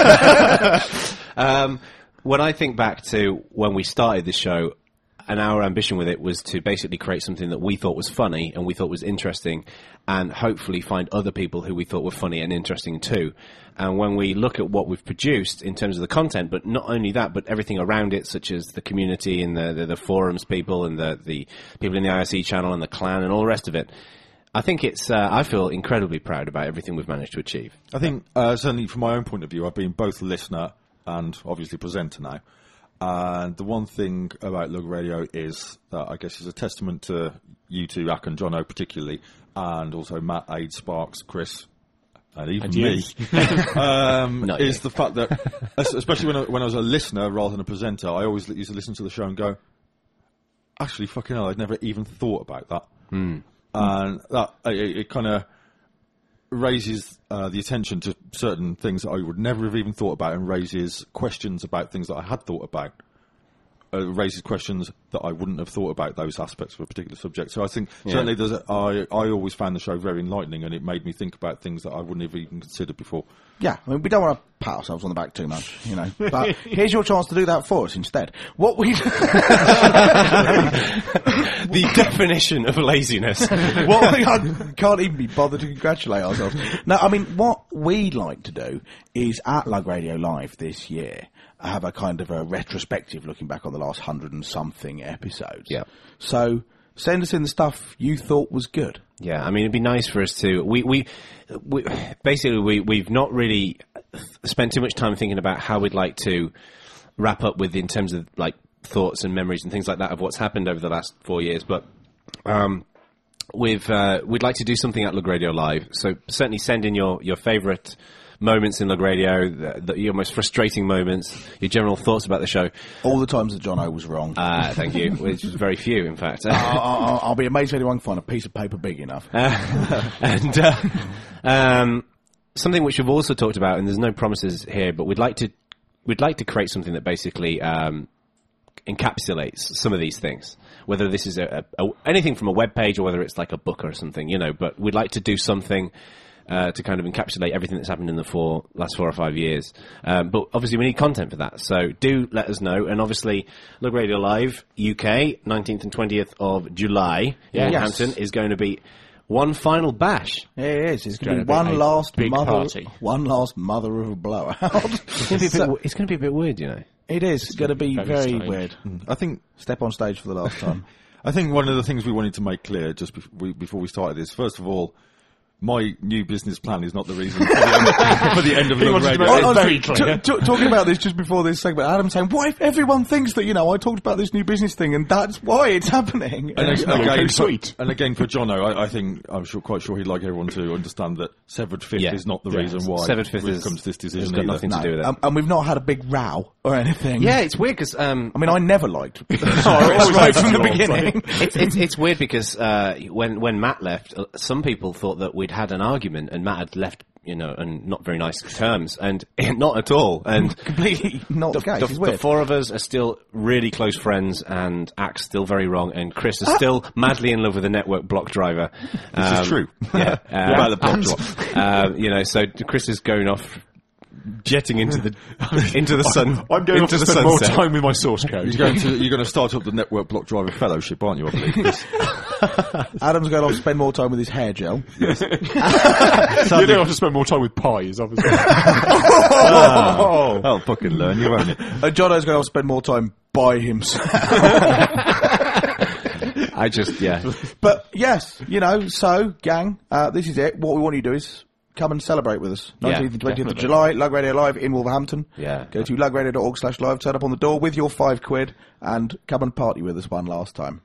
When I think back to when we started this show, and our ambition with it was to basically create something that we thought was funny and we thought was interesting, and hopefully find other people who we thought were funny and interesting too. And when we look at what we've produced in terms of the content, but not only that, but everything around it, such as the community and the forums people and the people in the IRC channel and the clan and all the rest of it, I think it's, I feel incredibly proud about everything we've managed to achieve. I think, certainly from my own point of view, I've been both a listener and obviously presenter now. And the one thing about Lug Radio is that I guess is a testament to you two, Ak and Jono particularly, and also Matt, Aid, Sparks, Chris, and even me, is the fact that, especially when I was a listener rather than a presenter, I always used to listen to the show and go, actually, fucking hell, I'd never even thought about that. And that, it kind of raises the attention to certain things that I would never have even thought about, and raises questions about things that I had thought about. Raises questions that I wouldn't have thought about those aspects of a particular subject. So I think certainly I always found the show very enlightening, and it made me think about things that I wouldn't have even considered before. Yeah, I mean, we don't want to pat ourselves on the back too much, but here's your chance to do that for us instead. What we... The definition of laziness. I can't even be bothered to congratulate ourselves. No, I mean, what we'd like to do is, at Lug Radio Live this year, have a kind of a retrospective looking back on the last 100 and something episodes. Yeah. So send us in the stuff you thought was good. Yeah, I mean, it'd be nice for us to... We've not really spent too much time thinking about how we'd like to wrap up with in terms of, like, thoughts and memories and things like that of what's happened over the last 4 years, but we'd like to do something at Lug Radio Live, so certainly send in your favourite moments in Lug Radio, your most frustrating moments, your general thoughts about the show. All the times that Jono was wrong. Thank you, which is very few, in fact. I'll be amazed if anyone can find a piece of paper big enough. And something which we've also talked about, and there's no promises here, but we'd like to create something that basically encapsulates some of these things, whether this is anything from a web page or whether it's like a book or something, but we'd like to do something to kind of encapsulate everything that's happened in the last 4 or 5 years. But obviously we need content for that, so do let us know. And obviously Lug Radio Live UK, 19th and 20th of July in Hampton, is going to be one final bash. It is. It's going to be one last mother of a blowout. It's going to be a bit weird, It is. It's going to be very weird. I think step on stage for the last time. I think one of the things we wanted to make clear just before we started is, first of all, my new business plan is not the reason for the end of Lug Radio. Very clear. Talking about this just before this segment, Adam saying, what if everyone thinks that, I talked about this new business thing and that's why it's happening? And again, for Jono, I think, quite sure he'd like everyone to understand that Severed Fifth is not the reason why Severed Fifth we've come to this decision. It's got nothing to do with it. And we've not had a big row or anything. Yeah, it's weird because... I never liked it. Right from the beginning. It's weird because when Matt left, some people thought that we'd had an argument and Matt had left, in not very nice terms, and not at all. And completely not the case. The four of us are still really close friends, and Ak's still very wrong, and Chris is still madly in love with the network block driver. This is true. Yeah. About the block drop. So Chris is going off, jetting into the sun. I'm going to spend more time with my source code. You're going to start up the Network Block Driver Fellowship, aren't you? I believe. Adam's going to have to spend more time with his hair gel. Yes. You're going to have to spend more time with pies, obviously. I'll fucking learn you, won't it? And Jono's going to have to spend more time by himself. But yes, so gang, this is it. What we want you to do is come and celebrate with us. 19th and 20th of July, Lug Radio Live in Wolverhampton. Yeah. Go to lugradio.org/live, turn up on the door with your £5 and come and party with us one last time.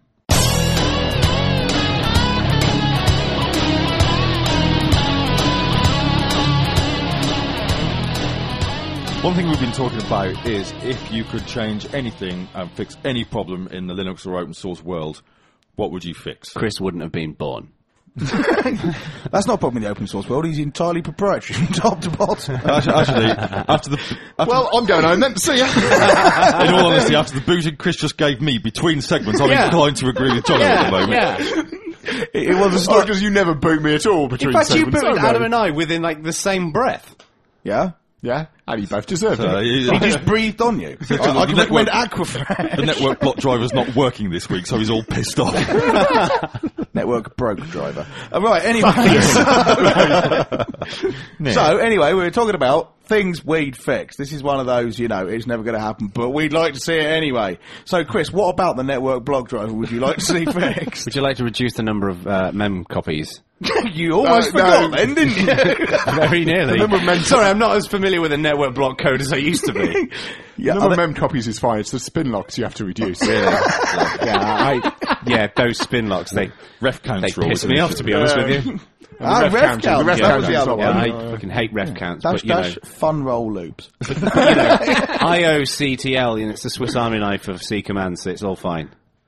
One thing we've been talking about is if you could change anything and fix any problem in the Linux or open source world, what would you fix? Chris wouldn't have been born. That's not a problem in the open source world. He's entirely proprietary from top to bottom. Actually, I'm going home then. See ya. In all honesty, after the booting Chris just gave me between segments, I'm inclined to agree with John at the moment. Yeah. It was because you never boot me at all between segments. In fact, you booted Adam and I within like the same breath. Yeah? Yeah, and you both deserved it. He just breathed on you. I can recommend Aquafresh. The network block driver's not working this week, so he's all pissed off. Network broke driver. Right, anyway. So, anyway, we were talking about things we'd fix. This is one of those, it's never going to happen, but we'd like to see it anyway. So, Chris, what about the network block driver would you like to see fixed? Would you like to reduce the number of mem copies? You almost forgot then, didn't you? Very nearly. Sorry, I'm not as familiar with the network block code as I used to be. The number of mem copies is fine. It's the spin locks you have to reduce. Those spin locks, they piss me off, to be honest with you. Ref count. The ref count is the other one. I fucking hate ref counts. Dash fun roll loops. IOCTL, it's the Swiss Army knife of C commands, so it's all fine.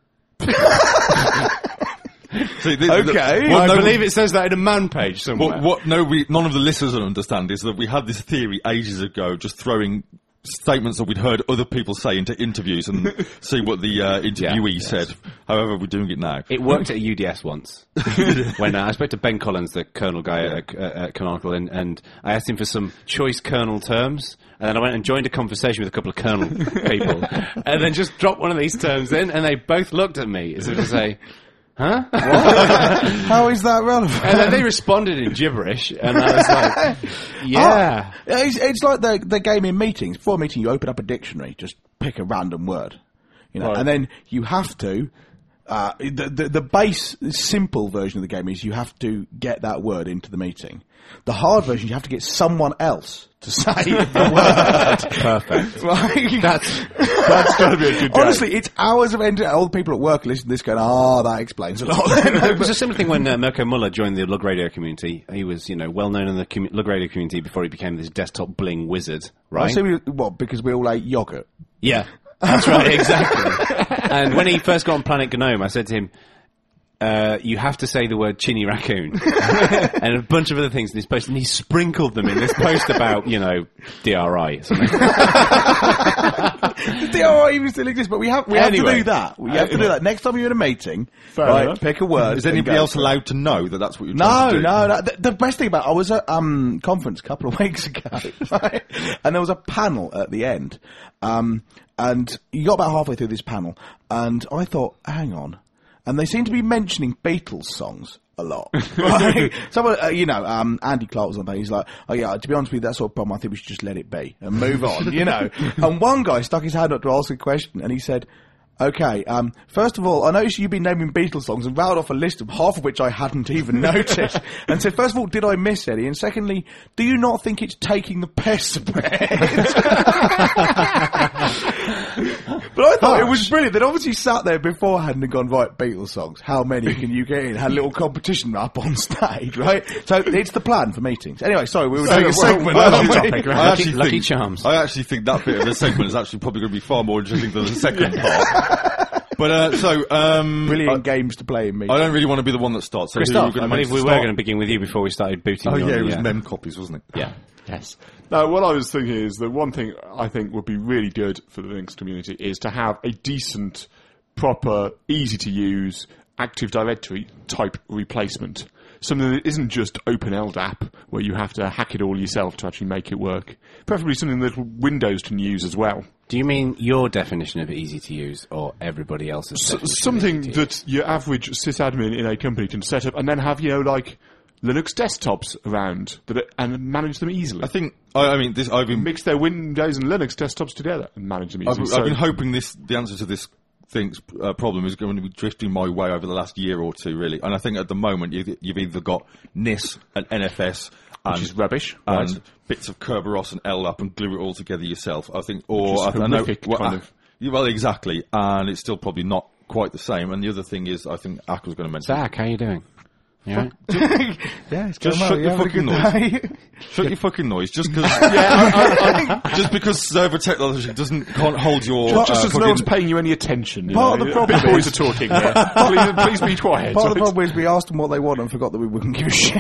See, I believe it says that in a man page somewhere. None of the listeners will understand is that we had this theory ages ago, just throwing statements that we'd heard other people say into interviews and see what the interviewee said. However, we're doing it now. It worked at UDS once. When I spoke to Ben Collins, the kernel guy at Canonical, and I asked him for some choice kernel terms, and then I went and joined a conversation with a couple of kernel people, and then just dropped one of these terms in, and they both looked at me as if to say, huh? How is that relevant? And then they responded in gibberish, and I was like, yeah. It's like the game in meetings. Before a meeting, you open up a dictionary, just pick a random word, and then you have to, the base, simple version of the game is you have to get that word into the meeting. The hard version, you have to get someone else to say the word. Perfect. Right? That's got to be a good game. Honestly, it's hours of all the people at work listen to this going, that explains a lot. It was a similar thing when Mirko Muller joined the Lug Radio community. He was, well known in the Lug Radio community before he became this desktop bling wizard, right? Because we all ate yogurt? Yeah, that's right, exactly. And when he first got on Planet Gnome, I said to him, you have to say the word chinny raccoon and a bunch of other things in this post, and he sprinkled them in this post about, DRI or something. The DRI even still exists, but we have to do that. We have to do that. Next time you're in a meeting, pick a word. Is anybody else allowed to know that that's what you're trying to do? No. The best thing about it, I was at conference a couple of weeks ago, right? And there was a panel at the end. And you got about halfway through this panel, and I thought, hang on. And they seem to be mentioning Beatles songs a lot. Right? Someone, Andy Clark was on there. He's like, to be honest with you, that sort of problem, I think we should just let it be and move on, And one guy stuck his hand up to ask a question, and he said, okay, first of all, I noticed you've been naming Beatles songs and rattled off a list of half of which I hadn't even noticed. And said, first of all, did I miss any? And secondly, do you not think it's taking the piss a bit? But I thought it was brilliant. They'd obviously sat there beforehand and gone, right, Beatles songs, how many can you get in? Had a little competition up on stage, right? So it's the plan for meetings. Anyway, sorry, we were doing a segment. Lucky Charms. I actually think that bit of the segment is actually probably going to be far more interesting than the second part. But, brilliant games to play in meetings. I don't really want to be the one that starts. So Christoph, I believe we were going to begin with you before we started booting. Oh, yeah, it was mem copies, wasn't it? Yeah. Yes. No, what I was thinking is the one thing I think would be really good for the Linux community is to have a decent, proper, easy-to-use Active Directory type replacement. Something that isn't just Open LDAP, where you have to hack it all yourself to actually make it work. Preferably something that Windows can use as well. Do you mean your definition of easy to use, or everybody else's definition? Something that your average sysadmin in a company can set up and then have, Linux desktops around and manage them easily. I've been mix their Windows and Linux desktops together and manage them easily. I've been hoping the answer to this problem is going to be drifting my way over the last year or two, really. And I think at the moment you've either got NIS and NFS which is rubbish, and bits of Kerberos and LDAP and glue it all together yourself. I think, or I know kind of. Well, exactly, and it's still probably not quite the same. And the other thing is, I think Ak was going to mention. Zach, how are you doing? Yeah, it's just shut your fucking noise. Shut your fucking noise. Just because, just because server technology can't hold your. Just as no one's paying you any attention. Part of the problem big boys are talking here. please be quiet. Part of the problem is we asked them what they want and forgot that we wouldn't give a shit.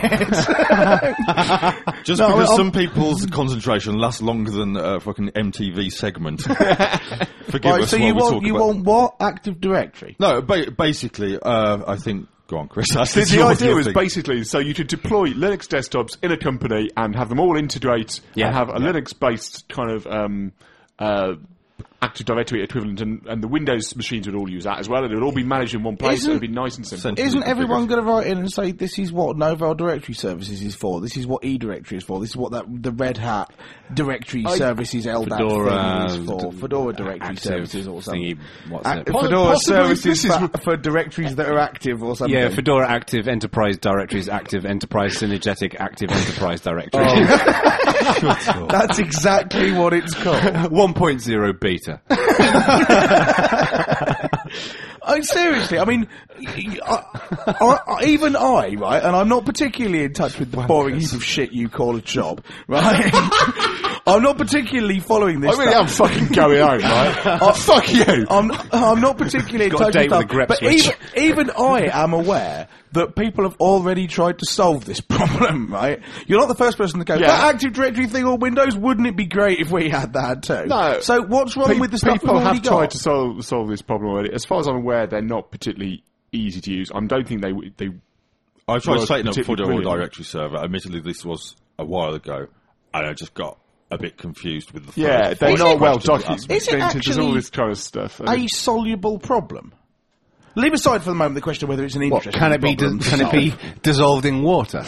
Just because some people's concentration lasts longer than a fucking MTV segment. Forgive us. So you want what? Active Directory? No, basically, I think. Go on, Chris. The idea was basically so you could deploy Linux desktops in a company and have them all integrate and have a Linux-based kind of Active Directory equivalent, and the Windows machines would all use that as well, and it would all be managed in one place. It would be nice and simple. Isn't everyone going to write in and say, this is what Novell Directory Services is for, this is what eDirectory is for, this is what the Red Hat Directory Services LDAP thing is for, Fedora Directory Services or something. Fedora Services for directories that are active or something. Yeah, Fedora Active Enterprise Directories, Active Enterprise Synergetic, Active Enterprise Directory. That's exactly what it's called. 1.0 beta. Seriously, I mean, even I, right, and I'm not particularly in touch with the boring heap of shit you call a job, right? I'm not particularly following this. I really am fucking going home, right? Fuck you. I'm not particularly in touch with stuff, but even I am aware that people have already tried to solve this problem, right? You're not the first person to go, that Active Directory thing on Windows, wouldn't it be great if we had that too? No. So what's wrong with the stuff we've already got? People have tried to solve this problem already. As far as I'm aware, they're not particularly easy to use. I don't think they I tried setting up Fedora Directory Server. Admittedly, this was a while ago, and I just got a bit confused with the first they're not well documented. Is it actually there's all this kind of stuff. A soluble problem? Leave aside for the moment the question of whether it's an interesting problem. Can it be dissolved in water?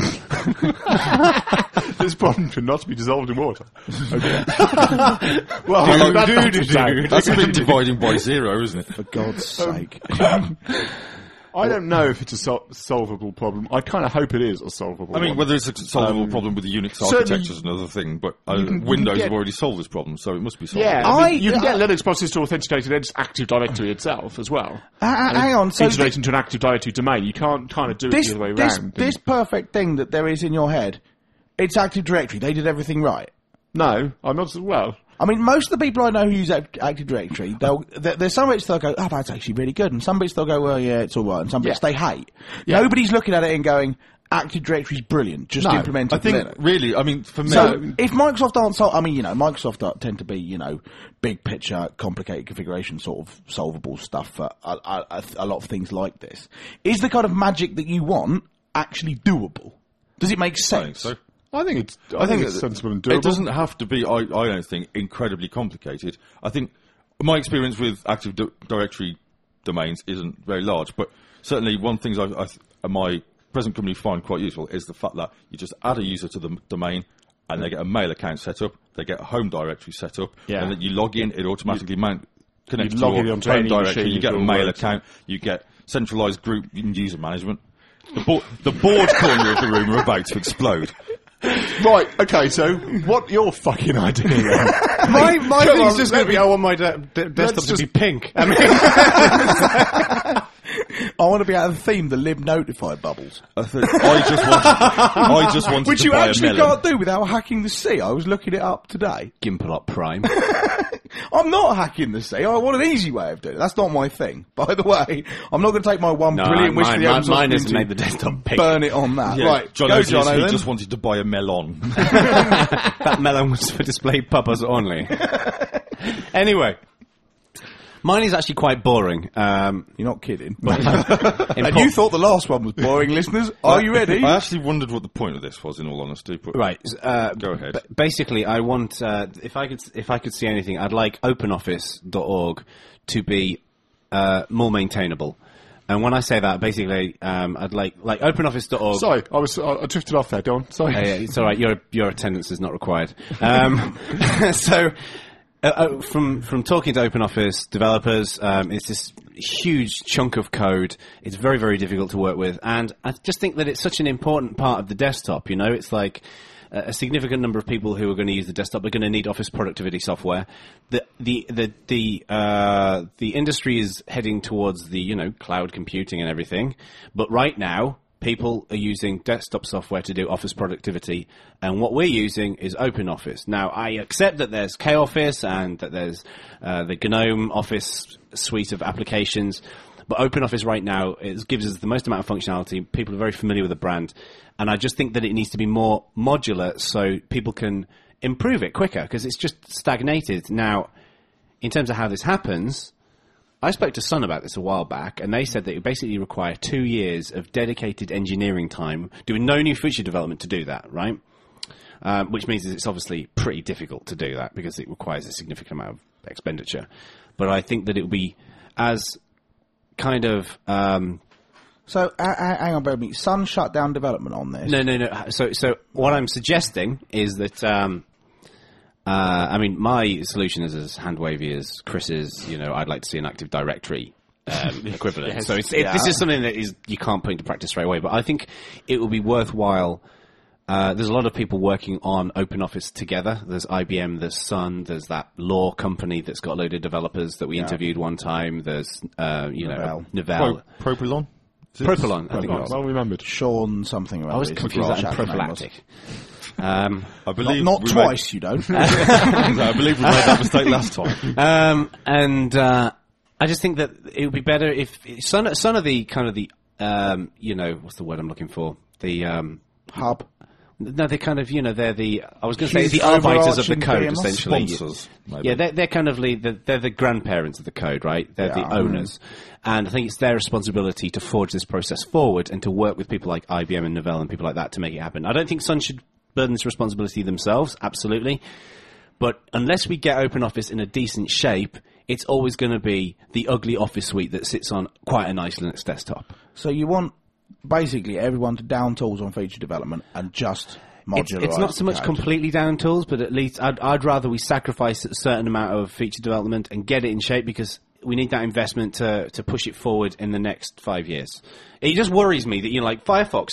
This problem cannot be dissolved in water. Okay. Well, that's a bit dividing by zero, isn't it? For God's sake. I don't know if it's a solvable problem. I kind of hope it is a solvable problem. I mean, whether it's a solvable problem with the Unix architecture is another thing, but Windows have already solved this problem, so it must be solvable. Yeah, you can get Linux processes to authenticate against Active Directory itself as well. Hang on. So integrate into an Active Directory domain. You can't kind of do it the other way around. This perfect thing that there is in your head, it's Active Directory. They did everything right. No, I'm not. Well, I mean, most of the people I know who use Active Directory, there's some bits they'll go, oh, that's actually really good, and some bits they'll go, well, yeah, it's all right, and some bits they hate. Yeah. Nobody's looking at it and going, Active Directory's brilliant, just implement it. I think, really, I mean, for me... So, if Microsoft aren't... Microsoft tend to be, big picture, complicated configuration sort of solvable stuff for a lot of things like this. Is the kind of magic that you want actually doable? Does it make sense? I think so. I think it's sensible and doable. It doesn't have to be, I don't think, incredibly complicated. I think my experience with Active Directory domains isn't very large, but certainly one thing my present company find quite useful is the fact that you just add a user to the domain and they get a mail account set up, they get a home directory set up, and then you log in, it automatically connects to your home directory, you get a mail account, you get centralised group and user management. The board corner of the room are about to explode. Right, okay, so what your fucking idea then? my thing's just going to be, I want my desktop to be pink. I mean, I want to be out of the theme, the lib notify bubbles. I just wanted which to you buy actually can't do without hacking the C. I was looking it up today. Gimpalot Prime. I'm not hacking the C. I want an easy way of doing it. That's not my thing. By the way, I'm not going to take my brilliant wish for the open source mine is to make the desktop pink. Burn it on that. Yeah, right, John, he just wanted to buy a melon. That melon was for display purpose only. Anyway. Mine is actually quite boring. You're not kidding. And you thought the last one was boring, listeners. Are you ready? I actually wondered what the point of this was, in all honesty. But right. Go ahead. Basically, I want, if I could see anything, I'd like OpenOffice.org to be more maintainable. And when I say that, basically, I'd like OpenOffice.org. Sorry, I drifted off there, Don. Sorry. Yeah, it's all right. Your attendance is not required. So. From talking to OpenOffice developers, it's this huge chunk of code. It's very, very difficult to work with, and I just think that it's such an important part of the desktop. It's like a significant number of people who are going to use the desktop are going to need office productivity software. The industry is heading towards the cloud computing and everything, but right now people are using desktop software to do office productivity, and what we're using is OpenOffice. Now, I accept that there's K-Office and that there's the GNOME Office suite of applications, but OpenOffice right now gives us the most amount of functionality. People are very familiar with the brand, and I just think that it needs to be more modular so people can improve it quicker, because it's just stagnated. Now, in terms of how this happens, I spoke to Sun about this a while back, and they said that it basically require 2 years of dedicated engineering time, doing no new feature development to do that, right? Which means it's obviously pretty difficult to do that because it requires a significant amount of expenditure. But I think that it will be as kind of... So, hang on, baby. Sun shut down development on this? No. So what I'm suggesting is that... my solution is as hand-wavy as Chris's. I'd like to see an Active Directory equivalent. Yes. So this is something that you can't put into practice straight away. But I think it will be worthwhile. There's a lot of people working on OpenOffice together. There's IBM, there's Sun, there's that law company that's got a load of developers that we interviewed one time. There's Novell. Propylon? Propylon, I think it was. Well remembered. Sean something. I was confused that and prophylactic. I believe not twice. You don't. No, I believe we made that mistake last time. I just think that it would be better if Sun are the kind of the what's the word I'm looking for? The hub. No, they're kind of they're the. I was going to say the arbiters of the code, essentially. Sponsors, maybe. Yeah, they're kind of they're the grandparents of the code, right? They're the owners, and I think it's their responsibility to forge this process forward and to work with people like IBM and Novell and people like that to make it happen. I don't think Sun should burden this responsibility themselves, absolutely. But unless we get OpenOffice in a decent shape, it's always going to be the ugly Office suite that sits on quite a nice Linux desktop. So you want basically everyone to down tools on feature development and just modularize. It's not so much completely down tools, but at least I'd rather we sacrifice a certain amount of feature development and get it in shape, because we need that investment to push it forward in the next 5 years. It just worries me that,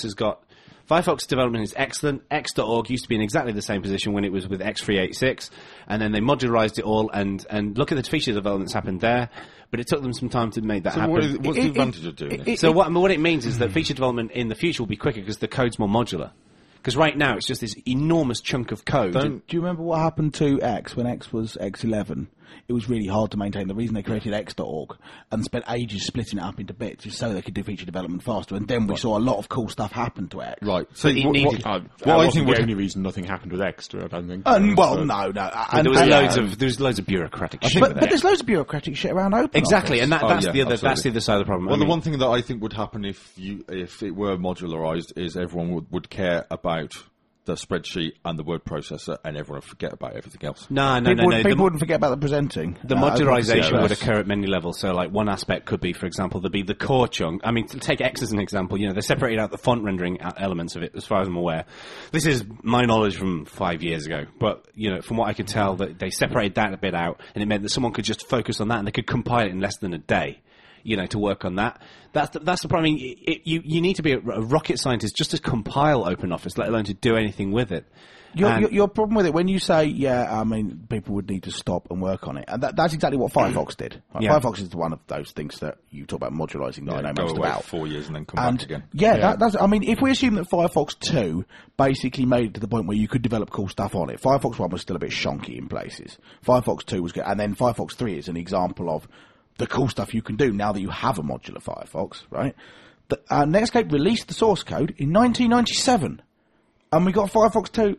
Firefox development is excellent. X.org used to be in exactly the same position when it was with X386, and then they modularized it all, and look at the feature development that's happened there. But it took them some time to make that happen. What's the advantage of doing it? So what it means is that feature development in the future will be quicker because the code's more modular. Because right now it's just this enormous chunk of code. Do you remember what happened to X when X was X11? It was really hard to maintain. The reason they created X.org and spent ages splitting it up into bits is so they could do feature development faster. And then we saw a lot of cool stuff happen to X. Right. So I think the only reason nothing happened with X, I don't think. No. And there was loads of bureaucratic shit. But there's loads of bureaucratic shit around OpenOffice. Exactly, and that's the other side of the problem. Well, the one thing that I think would happen if it were modularized is everyone would care about the spreadsheet and the word processor, and everyone would forget about everything else. No. People wouldn't forget about the presenting. The modularization would occur at many levels. So, one aspect could be, for example, there'd be the core chunk. I mean, to take X as an example, they separated out the font rendering elements of it, as far as I'm aware. This is my knowledge from 5 years ago, but, from what I can tell, that they separated that a bit out, and it meant that someone could just focus on that, and they could compile it in less than a day. To work on that. That's the problem. I mean, you need to be a rocket scientist just to compile OpenOffice, let alone to do anything with it. Your problem with it, when you say, people would need to stop and work on it, and that's exactly what Firefox did. Right? Yeah. Firefox is one of those things that you talk about modularizing that I know most about. 4 years and then come back again. If we assume that Firefox 2 basically made it to the point where you could develop cool stuff on it, Firefox 1 was still a bit shonky in places. Firefox 2 was good, and then Firefox 3 is an example of the cool stuff you can do now that you have a modular Firefox, right? Netscape released the source code in 1997, and we got Firefox 2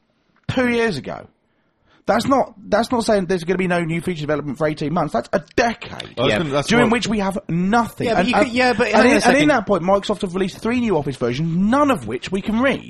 2 years ago. That's not saying there's going to be no new feature development for 18 months. That's a decade during which we have nothing. Yeah, and in that point, Microsoft have released 3 new Office versions, none of which we can read.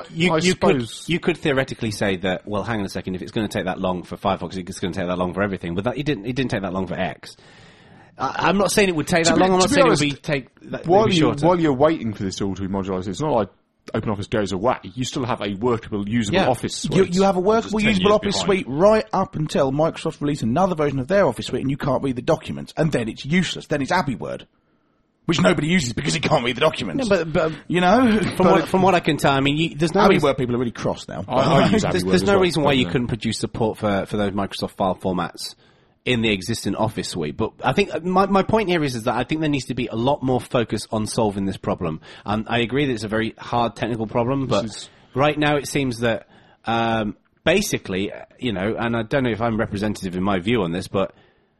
You could theoretically say that. Well, hang on a second. If it's going to take that long for Firefox, it's going to take that long for everything. But it didn't take that long for X. I'm not saying it would take that long. I'm not saying it would take shorter. While you're waiting for this all to be modularized, it's not like OpenOffice goes away. You still have a workable, usable Office suite. You have a workable, usable Office suite right up until Microsoft release another version of their Office suite and you can't read the documents. And then it's useless. Then it's Abbey Word. which nobody uses because he can't read the documents. No, but you know, from what I can tell, I mean, there's no AmiWord people are really cross now. I use AmiWord there's no reason why you know. couldn't produce support for those Microsoft file formats in the existing Office suite. But I think my point here is that I think there needs to be a lot more focus on solving this problem. I agree that it's a very hard technical problem, but right now it seems that basically, you know, and I don't know if I'm representative in my view on this, but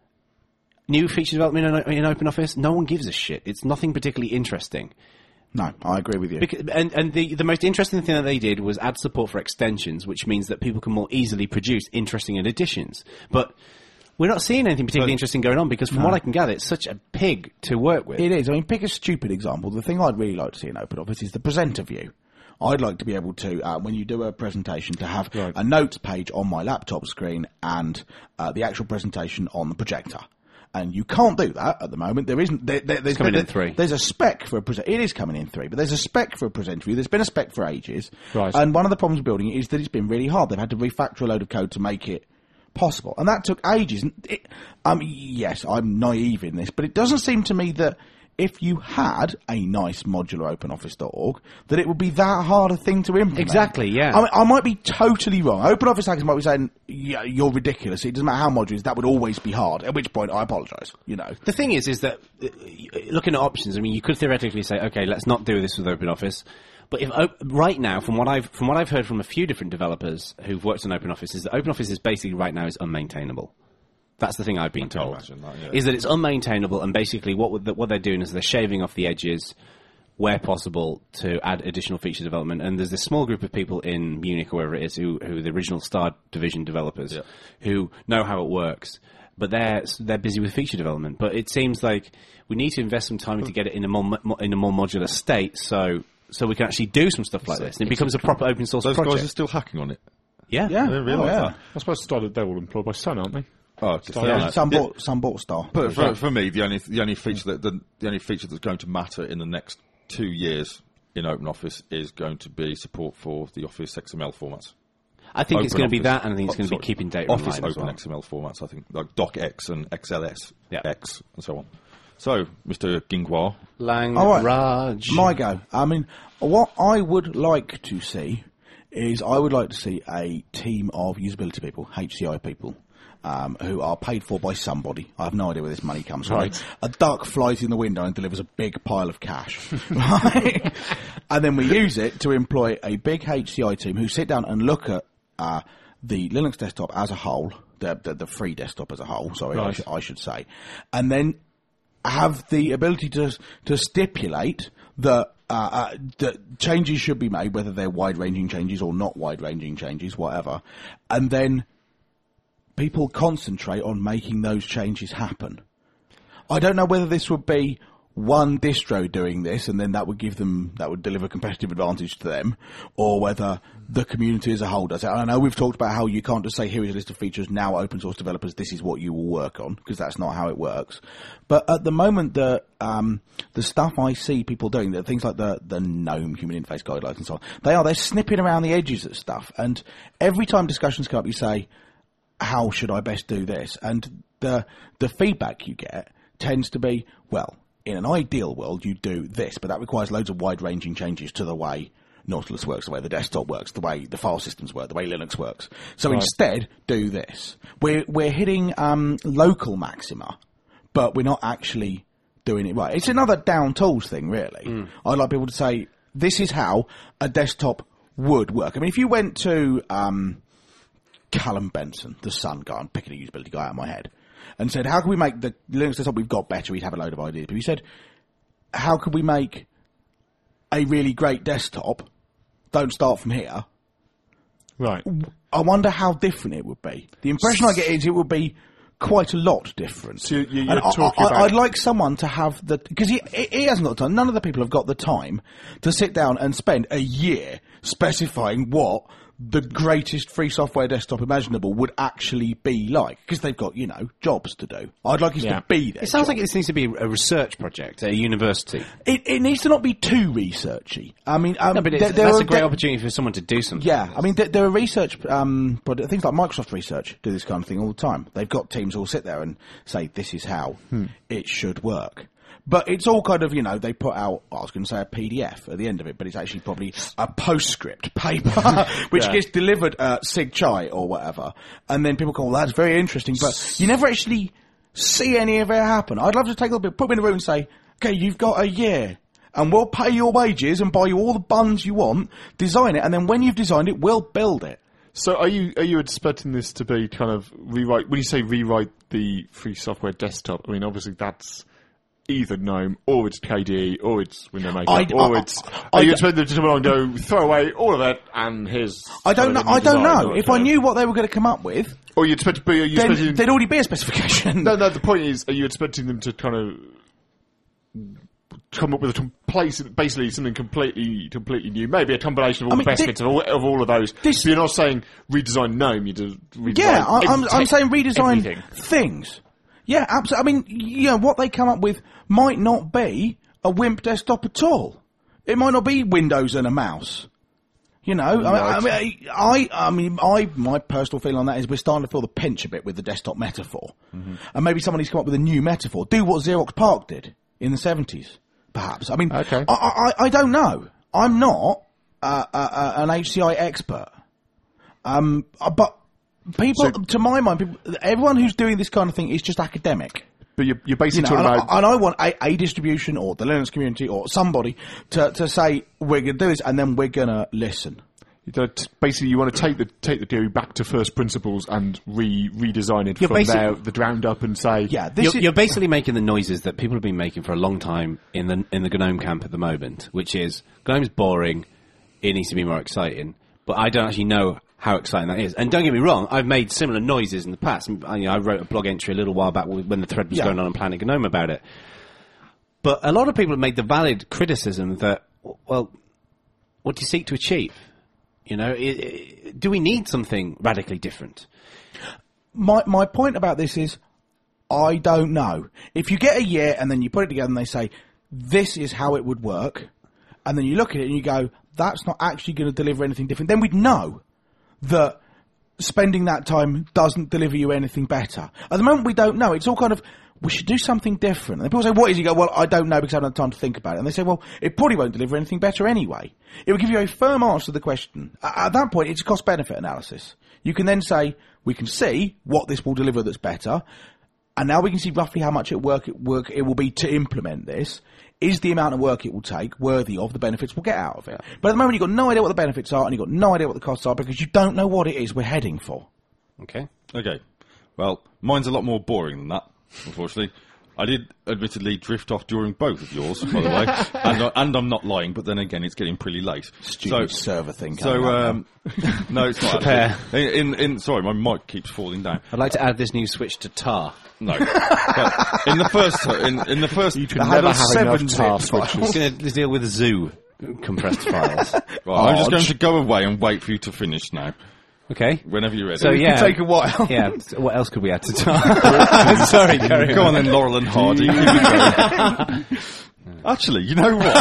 new feature development in OpenOffice, no one gives a shit. It's nothing particularly interesting. No, I agree with you. And the most interesting thing that they did was add support for extensions, which means that people can more easily produce interesting additions. But we're not seeing anything particularly interesting going on because from what I can gather, it's such a pig to work with. It is. I mean, pick a stupid example. The thing I'd really like to see in OpenOffice is the presenter view. I'd like to be able to, when you do a presentation, to have a notes page on my laptop screen and the actual presentation on the projector. And you can't do that at the moment. There isn't. There's coming in 3. There's a spec for a presenter. It is coming in 3, but there's a spec for a presenter view. There's been a spec for ages. Right. And one of the problems with building it is that it's been really hard. They've had to refactor a load of code to make it possible. And that took ages. And yes, I'm naive in this, but it doesn't seem to me that if you had a nice modular OpenOffice.org, that it would be that hard a thing to implement. Exactly, yeah. I mean, I might be totally wrong. OpenOffice hackers might be saying, yeah, you're ridiculous. It doesn't matter how modular it is. That would always be hard. At which point, I apologise, you know. The thing is that looking at options, I mean, you could theoretically say, okay, let's not do this with OpenOffice. But if right now, from what I've heard from a few different developers who've worked on OpenOffice, is that OpenOffice is basically right now is unmaintainable. That's the thing I've been told. Is that it's unmaintainable, and basically what they're doing is they're shaving off the edges where possible to add additional feature development. And there's this small group of people in Munich or wherever it is who are the original Star Division developers who know how it works. But they're busy with feature development. But it seems like we need to invest some time to get it in a more modular state, so we can actually do some stuff like this. And it becomes a proper open source project. Those guys are still hacking on it. Yeah. Yeah. I didn't realise that. I suppose they're all employed by Sun, aren't they? Oh, Some bought Star. But for me, the only feature that's going to matter in the next 2 years in OpenOffice is going to be support for the Office XML formats. I think it's going to be that, and I think it's going to be keeping data Office online Open as well. XML formats, I think, like DocX and XLS X and so on. So, Mr. Ginghua. Raj. My go. I mean, what I would like to see is a team of usability people, HCI people, who are paid for by somebody. I have no idea where this money comes from. A duck flies in the window and delivers a big pile of cash. Right? And then we use it to employ a big HCI team who sit down and look at the Linux desktop as a whole, the free desktop as a whole, I should say, and then have the ability to stipulate that changes should be made, whether they're wide-ranging changes or not wide-ranging changes, whatever, and then people concentrate on making those changes happen. I don't know whether this would be one distro doing this, and then that would deliver competitive advantage to them, or whether the community as a whole does it. I know we've talked about how you can't just say, here is a list of features, now open source developers, this is what you will work on, because that's not how it works. But at the moment, the stuff I see people doing, the things like the GNOME human interface guidelines and so on, they're snipping around the edges at stuff, and every time discussions come up, you say, how should I best do this? And the feedback you get tends to be, well, in an ideal world, you do this, but that requires loads of wide-ranging changes to the way Nautilus works, the way the desktop works, the way the file systems work, the way Linux works. So instead, do this. We're hitting local maxima, but we're not actually doing it right. It's another down tools thing, really. I'd like people to say, this is how a desktop would work. I mean, if you went to Callum Benson, the Sun guy, I'm picking a usability guy out of my head, and said, how can we make the Linux desktop we've got better? He'd have a load of ideas. But he said, how could we make a really great desktop? Don't start from here. Right. I wonder how different it would be. The impression I get is it would be quite a lot different. So you're talking about... I'd like someone to have the... Because he hasn't got the time. None of the people have got the time to sit down and spend a year specifying what the greatest free software desktop imaginable would actually be like, because they've got, jobs to do. I'd like it to be there. It sounds like this needs to be a research project at a university. It needs to not be too researchy. I mean, no, but that's a great opportunity for someone to do something. Yeah, I mean, there are research, but things like Microsoft Research do this kind of thing all the time. They've got teams who will sit there and say, this is how it should work. But it's all kind of, they put out, I was going to say a PDF at the end of it, but it's actually probably a postscript paper, which gets delivered at Sig Chai or whatever. And then people go, well, that's very interesting, but you never actually see any of it happen. I'd love to take a little bit, put me in a room and say, okay, you've got a year, and we'll pay your wages and buy you all the buns you want, design it, and then when you've designed it, we'll build it. So are you expecting this to be kind of rewrite, when you say rewrite the free software desktop, I mean, obviously that's either GNOME, or it's KDE, or it's Window Maker, are you expecting them to come along and go, throw away all of it, and here's... I don't know. If I knew what they were going to come up with... Or you expect to be... Then there'd already be a specification. No, the point is, are you expecting them to kind of come up with basically something completely new? Maybe a combination of all the best bits of all of those. So you're not saying redesign GNOME, you just redesign... I'm saying redesign everything. Things. Yeah, absolutely. I mean, what they come up with might not be a WIMP desktop at all. It might not be Windows and a mouse. Right. My personal feeling on that is we're starting to feel the pinch a bit with the desktop metaphor. Mm-hmm. And maybe somebody's come up with a new metaphor. Do what Xerox PARC did in the 70s, perhaps. I mean, okay. I don't know. I'm not an HCI expert. But... to my mind, everyone who's doing this kind of thing is just academic. But you're basically talking about... And I want a distribution or the Linux community or somebody to say, we're going to do this, and then we're going to listen. Basically, you want to take the theory back to first principles and redesign it from there, the ground up, and say... Yeah, you're basically making the noises that people have been making for a long time in the GNOME camp at the moment, which is, GNOME's boring, it needs to be more exciting, but I don't actually know how exciting that is. And don't get me wrong, I've made similar noises in the past. I wrote a blog entry a little while back when the thread was going on Planet GNOME about it. But a lot of people have made the valid criticism that, well, what do you seek to achieve? Do we need something radically different? My point about this is, I don't know. If you get a year and then you put it together and they say, this is how it would work, and then you look at it and you go, that's not actually going to deliver anything different, then we'd know that spending that time doesn't deliver you anything better. At the moment, we don't know. It's all kind of, we should do something different. And people say, what is it? You go, well, I don't know because I haven't had time to think about it. And they say, well, it probably won't deliver anything better anyway. It will give you a firm answer to the question. At that point, it's a cost-benefit analysis. You can then say, we can see what this will deliver that's better, and now we can see roughly how much work it will be to implement this. Is the amount of work it will take worthy of the benefits we'll get out of it? But at the moment, you've got no idea what the benefits are, and you've got no idea what the costs are, because you don't know what it is we're heading for. Okay. Well, mine's a lot more boring than that, unfortunately. I did admittedly drift off during both of yours, by the way, and I'm not lying, but then again, it's getting pretty late. Stupid server thing. No, it's not. Sorry, my mic keeps falling down. I'd like to add this new switch to tar. No, but in the first, you can never have enough tar switches. I'm going to deal with zoo compressed files. Right, I'm just going to go away and wait for you to finish now. Okay. Whenever you're ready. So yeah, it could take a while. Yeah. What else could we add to tar? Sorry, carry on. Go on then, Laurel and Hardy. Actually, you know what?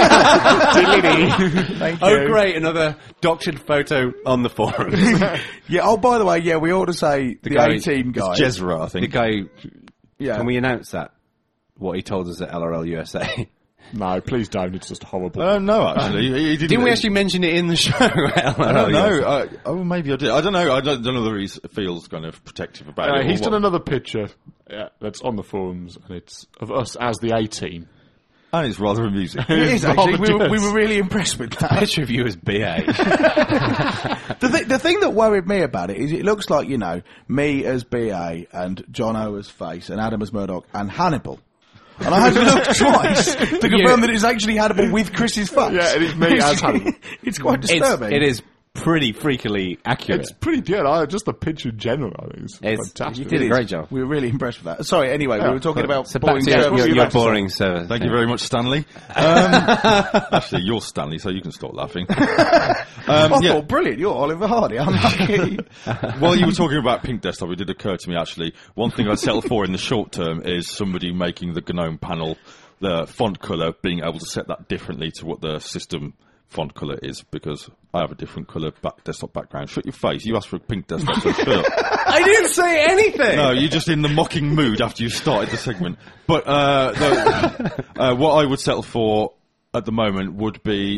Thank you. Oh, great! Another doctored photo on the forums. Yeah. Oh, by the way, yeah, we ought to say the A-Team guy. It's Jezra, I think. The guy. Yeah. Can we announce that? What he told us at LRL USA. No, please don't. It's just horrible. No, actually, he didn't. Didn't we actually mention it in the show? I don't know. Maybe I did. I don't know. I don't know whether he feels kind of protective about it. He's done another picture that's on the forums, and it's of us as the A-Team. And it's rather amusing. It is, actually. We were really impressed with that. Picture of you as BA. The thing that worried me about it is it looks like, me as BA and Jono as Face and Adam as Murdoch and Hannibal. And I had to look twice to confirm that it's actually Hannibal with Chris's face. Yeah, it is me as Hannibal. It's quite disturbing. It is pretty freakily accurate. It's pretty good. Just the picture in general, I think it's fantastic. You did a great job. We were really impressed with that. Sorry, anyway, we were talking about boring servers. Your boring server. Thank you very much, Stanley. Actually, you're Stanley, so you can stop laughing. I thought, brilliant, you're Oliver Hardy. I'm lucky. While you were talking about Pink Desktop, it did occur to me, actually, one thing I'd settle for in the short term is somebody making the GNOME panel, the font colour, being able to set that differently to what the system font colour is, because I have a different colour desktop background. Shut your face. You asked for a pink desktop, so shut up. I didn't say anything. No, you're just in the mocking mood after you started the segment. But what I would settle for at the moment would be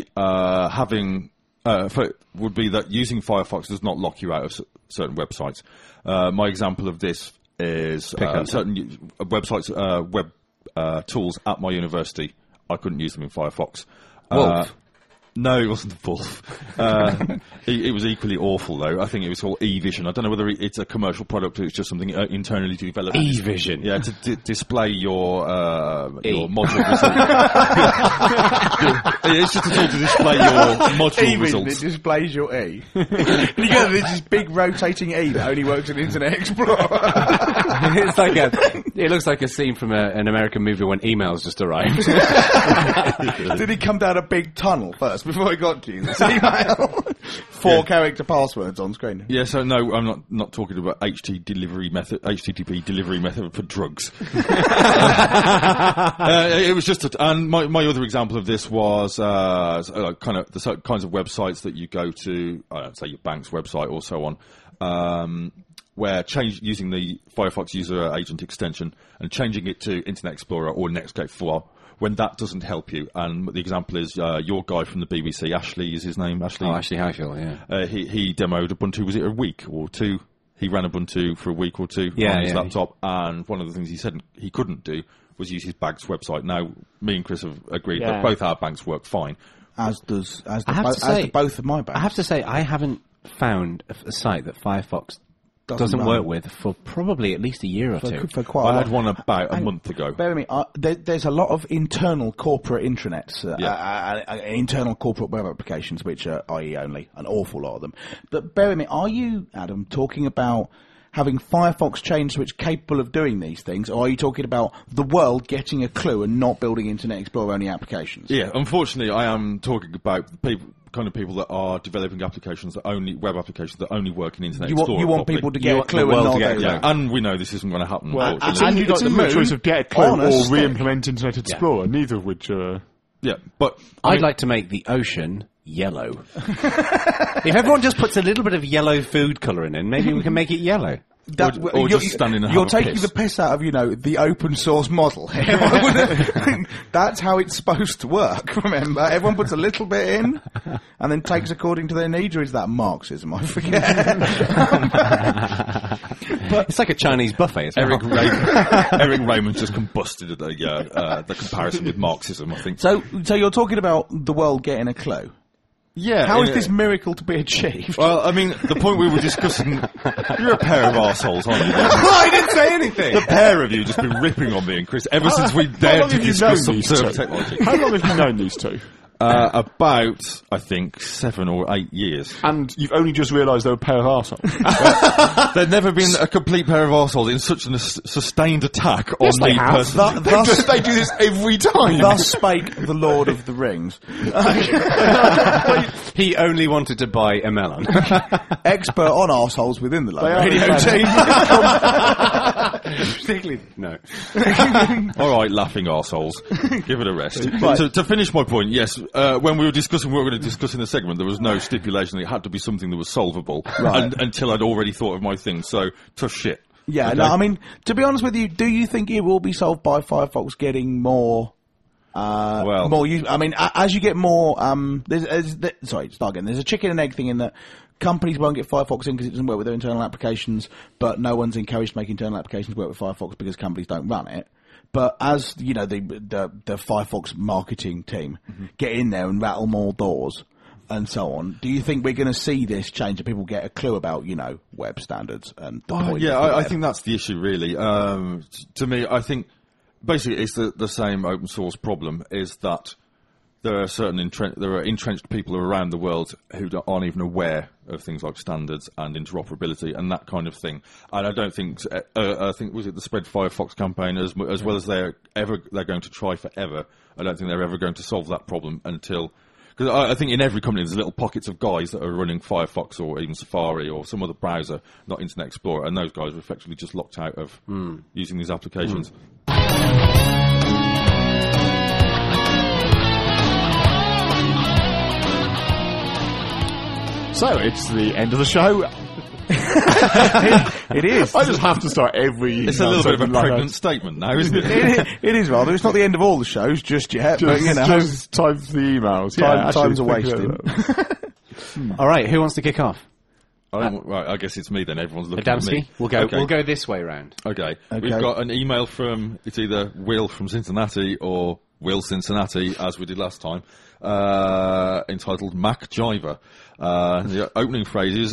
would be that using Firefox does not lock you out of certain websites. My example of this is certain websites, web tools at my university. I couldn't use them in Firefox. Wolf. No, it wasn't Wolf. It was equally awful, though. I think it was called eVision. I don't know whether it's a commercial product or it's just something internally developed. eVision? Yeah, to display your module results. It's just a tool to display your module results. It displays your E. You get this big rotating E that only works in Internet Explorer. It looks like a scene from an American movie when emails just arrived. Did he come down a big tunnel first before he got to you? This email. 4-character passwords on screen. Yeah, so no, I'm not talking about HTTP delivery method for drugs. It was just, and my other example of this was kind of the kinds of websites that you go to, say your bank's website or so on, where using the Firefox user agent extension and changing it to Internet Explorer or Netscape 4. When that doesn't help you, and the example is your guy from the BBC, Ashley is his name. Ashley Highfield, yeah. He demoed Ubuntu. Was it a week or two? He ran Ubuntu for a week or two on his laptop, and one of the things he said he couldn't do was use his bank's website. Now, me and Chris have agreed that both our banks work fine. As do both of my banks. I have to say, I haven't found a site that Firefox doesn't work with for probably at least a year or two. For quite I had one about a month ago. Bear with me. There's a lot of internal corporate intranets, internal corporate web applications, which are IE only, an awful lot of them. But bear with me. Are you, Adam, talking about having Firefox chain switch capable of doing these things, or are you talking about the world getting a clue and not building Internet Explorer only applications? Yeah, unfortunately, I am talking about people that are developing applications web applications that only work in Internet Explorer. You want people to get a clue and not get and we know this isn't going to happen. Well, and you've got the choice of get a clue or re-implement Internet Explorer, neither of which are... Yeah, but... I'd like to make the ocean yellow. If everyone just puts a little bit of yellow food colouring in, maybe we can make it yellow. Or just standing and You're taking the piss out of, the open source model. That's how it's supposed to work, remember? Everyone puts a little bit in and then takes according to their needs, or is that Marxism? I forget. But it's like a Chinese buffet. Eric Raymond just combusted the comparison with Marxism, I think. So you're talking about the world getting a clue? Yeah. How is this miracle to be achieved? Well, I mean, the point we were discussing... You're a pair of arseholes, aren't you? I didn't say anything! The pair of you just been ripping on me and Chris ever since we dared to discuss some server technology. How long have you known these two? About, I think, 7 or 8 years. And you've only just realised they're a pair of arseholes? There'd never been a complete pair of arseholes in such a sustained attack on me personally. They do this every time. Thus spake the Lord of the Rings. He only wanted to buy a melon. Expert on arseholes within the Love Radio team. Particularly, no. All right, laughing arseholes. Give it a rest. Right. To finish my point, yes, when we were discussing what we were going to discuss in the segment, there was no stipulation. It had to be something that was solvable until I'd already thought of my thing. So, tough shit. Yeah, okay? No, I mean, to be honest with you, do you think it will be solved by Firefox getting more... more use? I mean, as you get more... start again. There's a chicken and egg thing in that companies won't get Firefox in because it doesn't work with their internal applications, but no one's encouraged to make internal applications work with Firefox because companies don't run it. But as, the Firefox marketing team get in there and rattle more doors and so on, do you think we're going to see this change and people get a clue about, web standards and deployment? I think that's the issue, really. To me, I think basically it's the same open source problem, is that there are certain entrenched people around the world who aren't even aware of things like standards and interoperability and that kind of thing. And I don't think I think was it the Spread Firefox campaign as well as they're going to try forever. I don't think they're ever going to solve that problem until. Because I think in every company there's little pockets of guys that are running Firefox or even Safari or some other browser, not Internet Explorer, and those guys are effectively just locked out of using these applications. So, it's the end of the show. It is. I just have to start every. It's a little bit of a pregnant statement now, isn't it? It is rather. It's not the end of all the shows just yet, but just time for the emails. Time's a wasting. All right, who wants to kick off? Right, I guess it's me then. Everyone's looking at me. We'll go this way round. Okay. We've got an email from, it's either Will from Cincinnati or Will Cincinnati, as we did last time, entitled MacGyver. The opening phrase is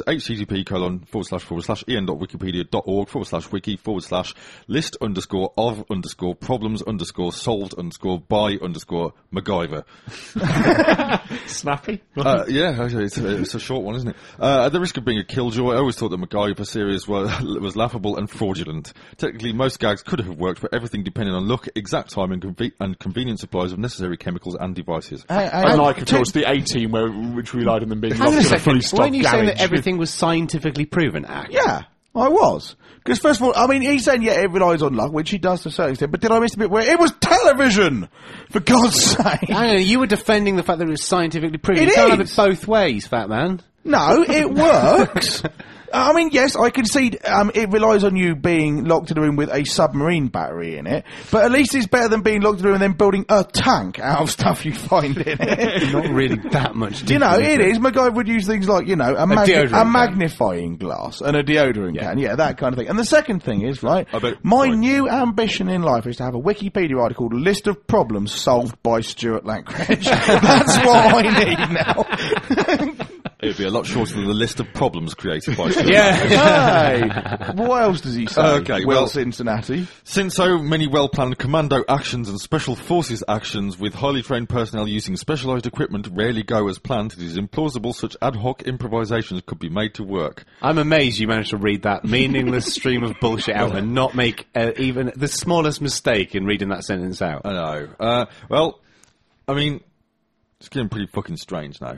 http://wiki.org/wiki/list_of problems_solved_by_MacGyver. Snappy? Yeah, it's a short one, isn't it? At the risk of being a killjoy, I always thought the MacGyver series was laughable and fraudulent. Technically, most gags could have worked, but everything depended on luck, exact time, and convenient supplies of necessary chemicals and devices. Unlike, of course, the A-Team, which relied on them being locked in a fully stocked you garage. saying that everything was scientifically proven? Yeah, I was. Because first of all, I mean, he's saying, it relies on luck, which he does to a certain extent, but did I miss the bit where it was television? For God's sake. I know, you were defending the fact that it was scientifically proven. You can't have it both ways, fat man. No, it works. I mean, yes, I concede it relies on you being locked in a room with a submarine battery in it, but at least it's better than being locked in a room and then building a tank out of stuff you find in it. Not really that much. You know, it is. MacGyver would use things like, a magnifying glass and a deodorant can. Yeah, that kind of thing. And the second thing is, my new ambition in life is to have a Wikipedia article called List of Problems Solved by Stuart Lankridge. That's what I need now. It'd be a lot shorter than the list of problems created by Stuart. Hey, what else does he say? Okay, Will Cincinnati. Since so many well-planned commando actions and special forces actions with highly trained personnel using specialised equipment rarely go as planned, it is implausible such ad hoc improvisations could be made to work. I'm amazed you managed to read that meaningless stream of bullshit out and not make even the smallest mistake in reading that sentence out. I know. Well, I mean, it's getting pretty fucking strange now.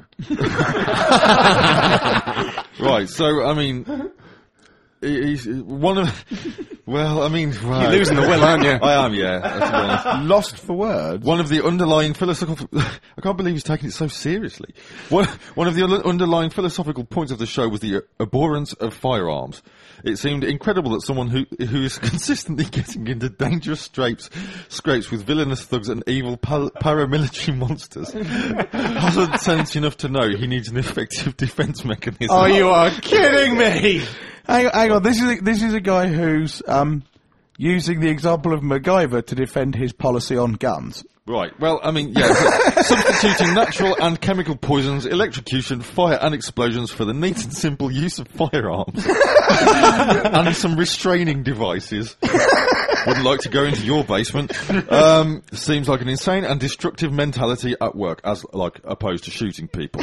Right, so, I mean, he's one of... Well, I mean... Right. You're losing the will, aren't you? I am, yeah. To be honest. Lost for words. One of the underlying philosophical... I can't believe he's taking it so seriously. One of the underlying philosophical points of the show was the abhorrence of firearms. It seemed incredible that someone who is consistently getting into dangerous scrapes with villainous thugs and evil paramilitary monsters hasn't sense enough to know he needs an effective defence mechanism. Oh, you are kidding me! Hang on, this is a guy who's using the example of MacGyver to defend his policy on guns. Right, well, I mean, yeah, substituting natural and chemical poisons, electrocution, fire and explosions for the neat and simple use of firearms. And some restraining devices. Wouldn't like to go into your basement. Seems like an insane and destructive mentality at work, opposed to shooting people.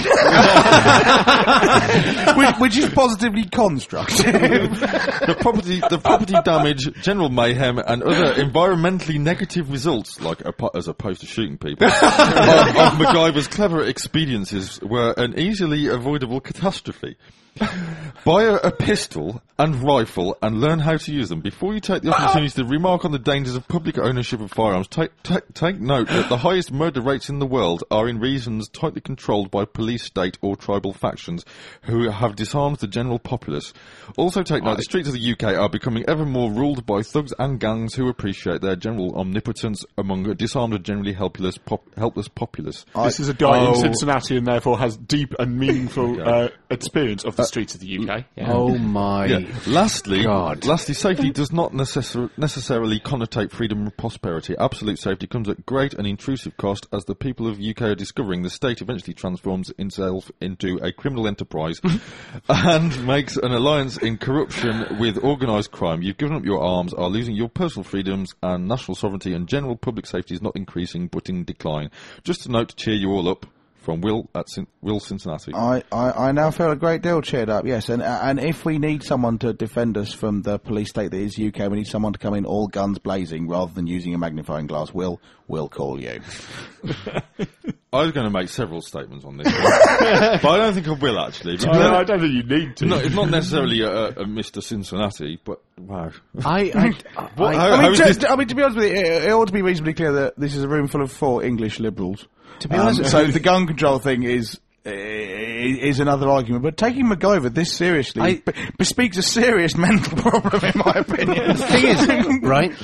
which is positively constructive. The property damage, general mayhem, and other environmentally negative results, as opposed to shooting people, of MacGyver's clever expediencies were an easily avoidable catastrophe. Buy a pistol and rifle and learn how to use them. Before you take the opportunity to remark on the dangers of public ownership of firearms, take note that the highest murder rates in the world are in regions tightly controlled by police, state or tribal factions who have disarmed the general populace. Also take note the streets of the UK are becoming ever more ruled by thugs and gangs who appreciate their general omnipotence among a disarmed and generally helpless populace. This is a guy in Cincinnati and therefore has deep and meaningful experience of the streets of the UK. Yeah. Oh my. Yeah. Lastly, safety does not necessarily connotate freedom and prosperity. Absolute safety comes at great and intrusive cost, as the people of UK are discovering the state eventually transforms itself into a criminal enterprise and makes an alliance in corruption with organised crime. You've given up your arms, are losing your personal freedoms and national sovereignty, and general public safety is not increasing but in decline. Just a note to cheer you all up. From Will at Will Cincinnati. I now feel a great deal cheered up, yes. And if we need someone to defend us from the police state that is UK, we need someone to come in all guns blazing rather than using a magnifying glass. We'll call you. I was going to make several statements on this one, but I don't think I will, actually. I don't think you need to. No, it's not necessarily a Mr. Cincinnati, but wow. I mean, to be honest with you, it ought to be reasonably clear that this is a room full of 4 English liberals. To be honest, so the gun control thing is is another argument. But taking MacGyver this seriously bespeaks a serious mental problem, in my opinion. The thing is, right,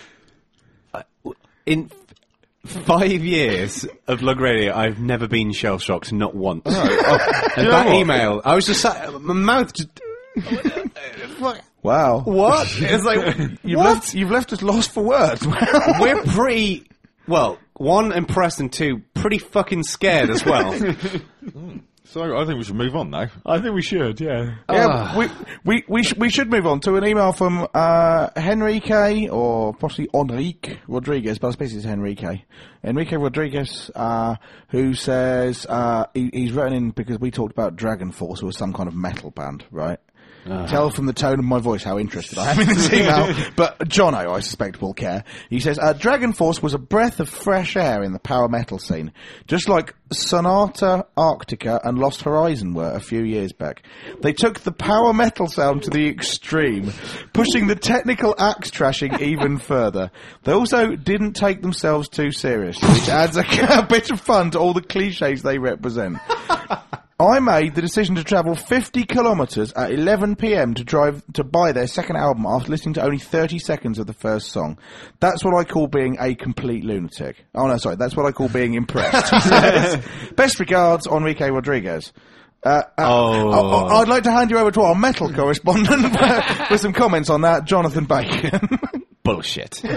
in 5 years of Lug Radio, I've never been shell-shocked, not once. And that email, I was just sat, my mouth just... Wow. What? It's like, you've left us lost for words. We're pretty, well, one, impressed, and two, pretty fucking scared as well. So I think we should move on now. I think we should, yeah. Yeah, we should move on to an email from Henrique, or possibly Enrique Rodriguez, but I suppose it's Henrique. Enrique Rodriguez, who says he's written in because we talked about Dragon Force, who was some kind of metal band, right? Tell from the tone of my voice how interested I am in this email. But Jono, I suspect, will care. He says, Dragon Force was a breath of fresh air in the power metal scene, just like Sonata Arctica and Lost Horizon were a few years back. They took the power metal sound to the extreme, pushing the technical axe trashing even further. They also didn't take themselves too seriously, which adds a bit of fun to all the cliches they represent. I made the decision to travel 50 kilometres at 11 p.m. to buy their second album after listening to only 30 seconds of the first song. That's what I call being a complete lunatic. Oh no, sorry, that's what I call being impressed. Best regards, Enrique Rodriguez. I'd like to hand you over to our metal correspondent with some comments on that, Jonathan Bacon. Bullshit. Isn't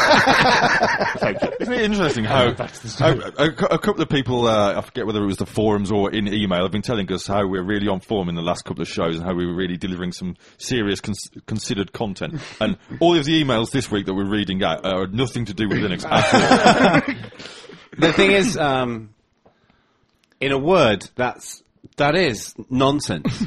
it interesting how a couple of people, I forget whether it was the forums or in email, have been telling us how we're really on form in the last couple of shows and how we were really delivering some serious, considered content. And all of the emails this week that we're reading out are nothing to do with Linux at all. The thing is, in a word, that is nonsense.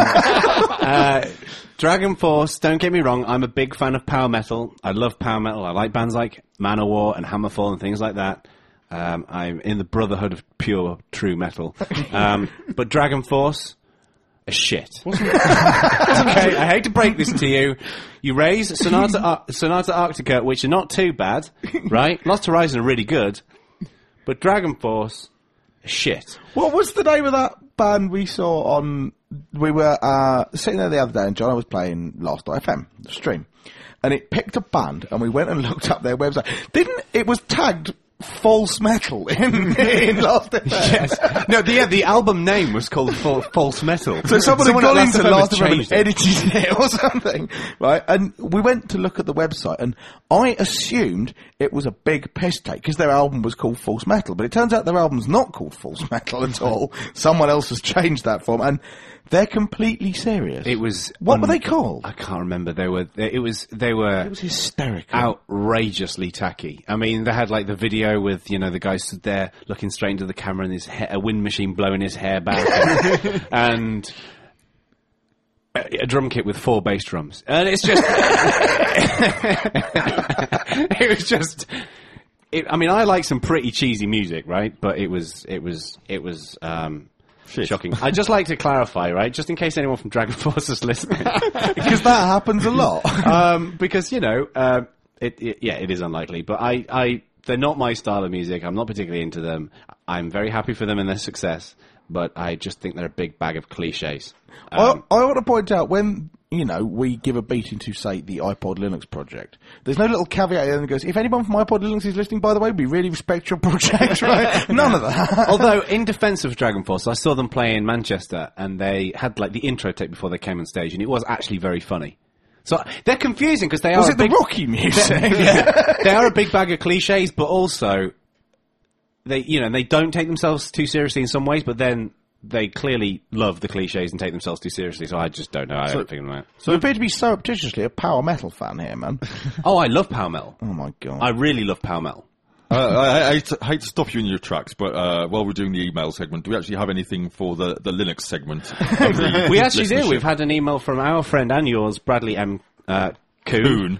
Dragon Force, don't get me wrong, I'm a big fan of power metal. I love power metal. I like bands like Manowar and Hammerfall and things like that. I'm in the brotherhood of pure, true metal. But Dragon Force, a shit. Okay, I hate to break this to you. You raise Sonata Arctica, which are not too bad, right? Lost Horizon are really good. But Dragon Force, shit. What was the name of that band we saw on... We were sitting there the other day and John was playing Last.fm, the stream. And it picked a band and we went and looked up their website. It was tagged False Metal in Last.fm. Yes. No, the album name was called False Metal. So someone had gone into Last.fm and edited it or something, right? And we went to look at the website and I assumed it was a big piss take because their album was called False Metal, but it turns out their album's not called False Metal at all. Someone else has changed that for them, and they're completely serious. It was... What were they called? I can't remember. They were It was hysterical. Outrageously tacky. I mean, they had like the video with, the guy stood there looking straight into the camera and a wind machine blowing his hair back and a drum kit with 4 bass drums. And it's just... it was just... I mean, I like some pretty cheesy music, right? But it was shocking. I'd just like to clarify, right? Just in case anyone from Dragon Force is listening. Because that happens a lot. Because, it is unlikely. But they're not my style of music. I'm not particularly into them. I'm very happy for them and their success. But I just think they're a big bag of cliches. I want to point out when... we give a beating to, say, the iPod Linux project. There's no little caveat there that goes, if anyone from iPod Linux is listening, by the way, we really respect your project, right? None of that. Although, in defense of Dragon Force, I saw them play in Manchester, and they had, the intro tape before they came on stage, and it was actually very funny. So, they're confusing, because they are... Was it the Rocky music? Yeah. They are a big bag of cliches, but also, they don't take themselves too seriously in some ways, but then... They clearly love the cliches and take themselves too seriously, so I just don't know. I don't figure them out. So you appear to be surreptitiously a power metal fan here, man. Oh, I love power metal. Oh my god. I really love power metal. I hate to stop you in your tracks, but while we're doing the email segment, do we actually have anything for the Linux segment? We actually do. We've had an email from our friend and yours, Bradley M. Kuhn.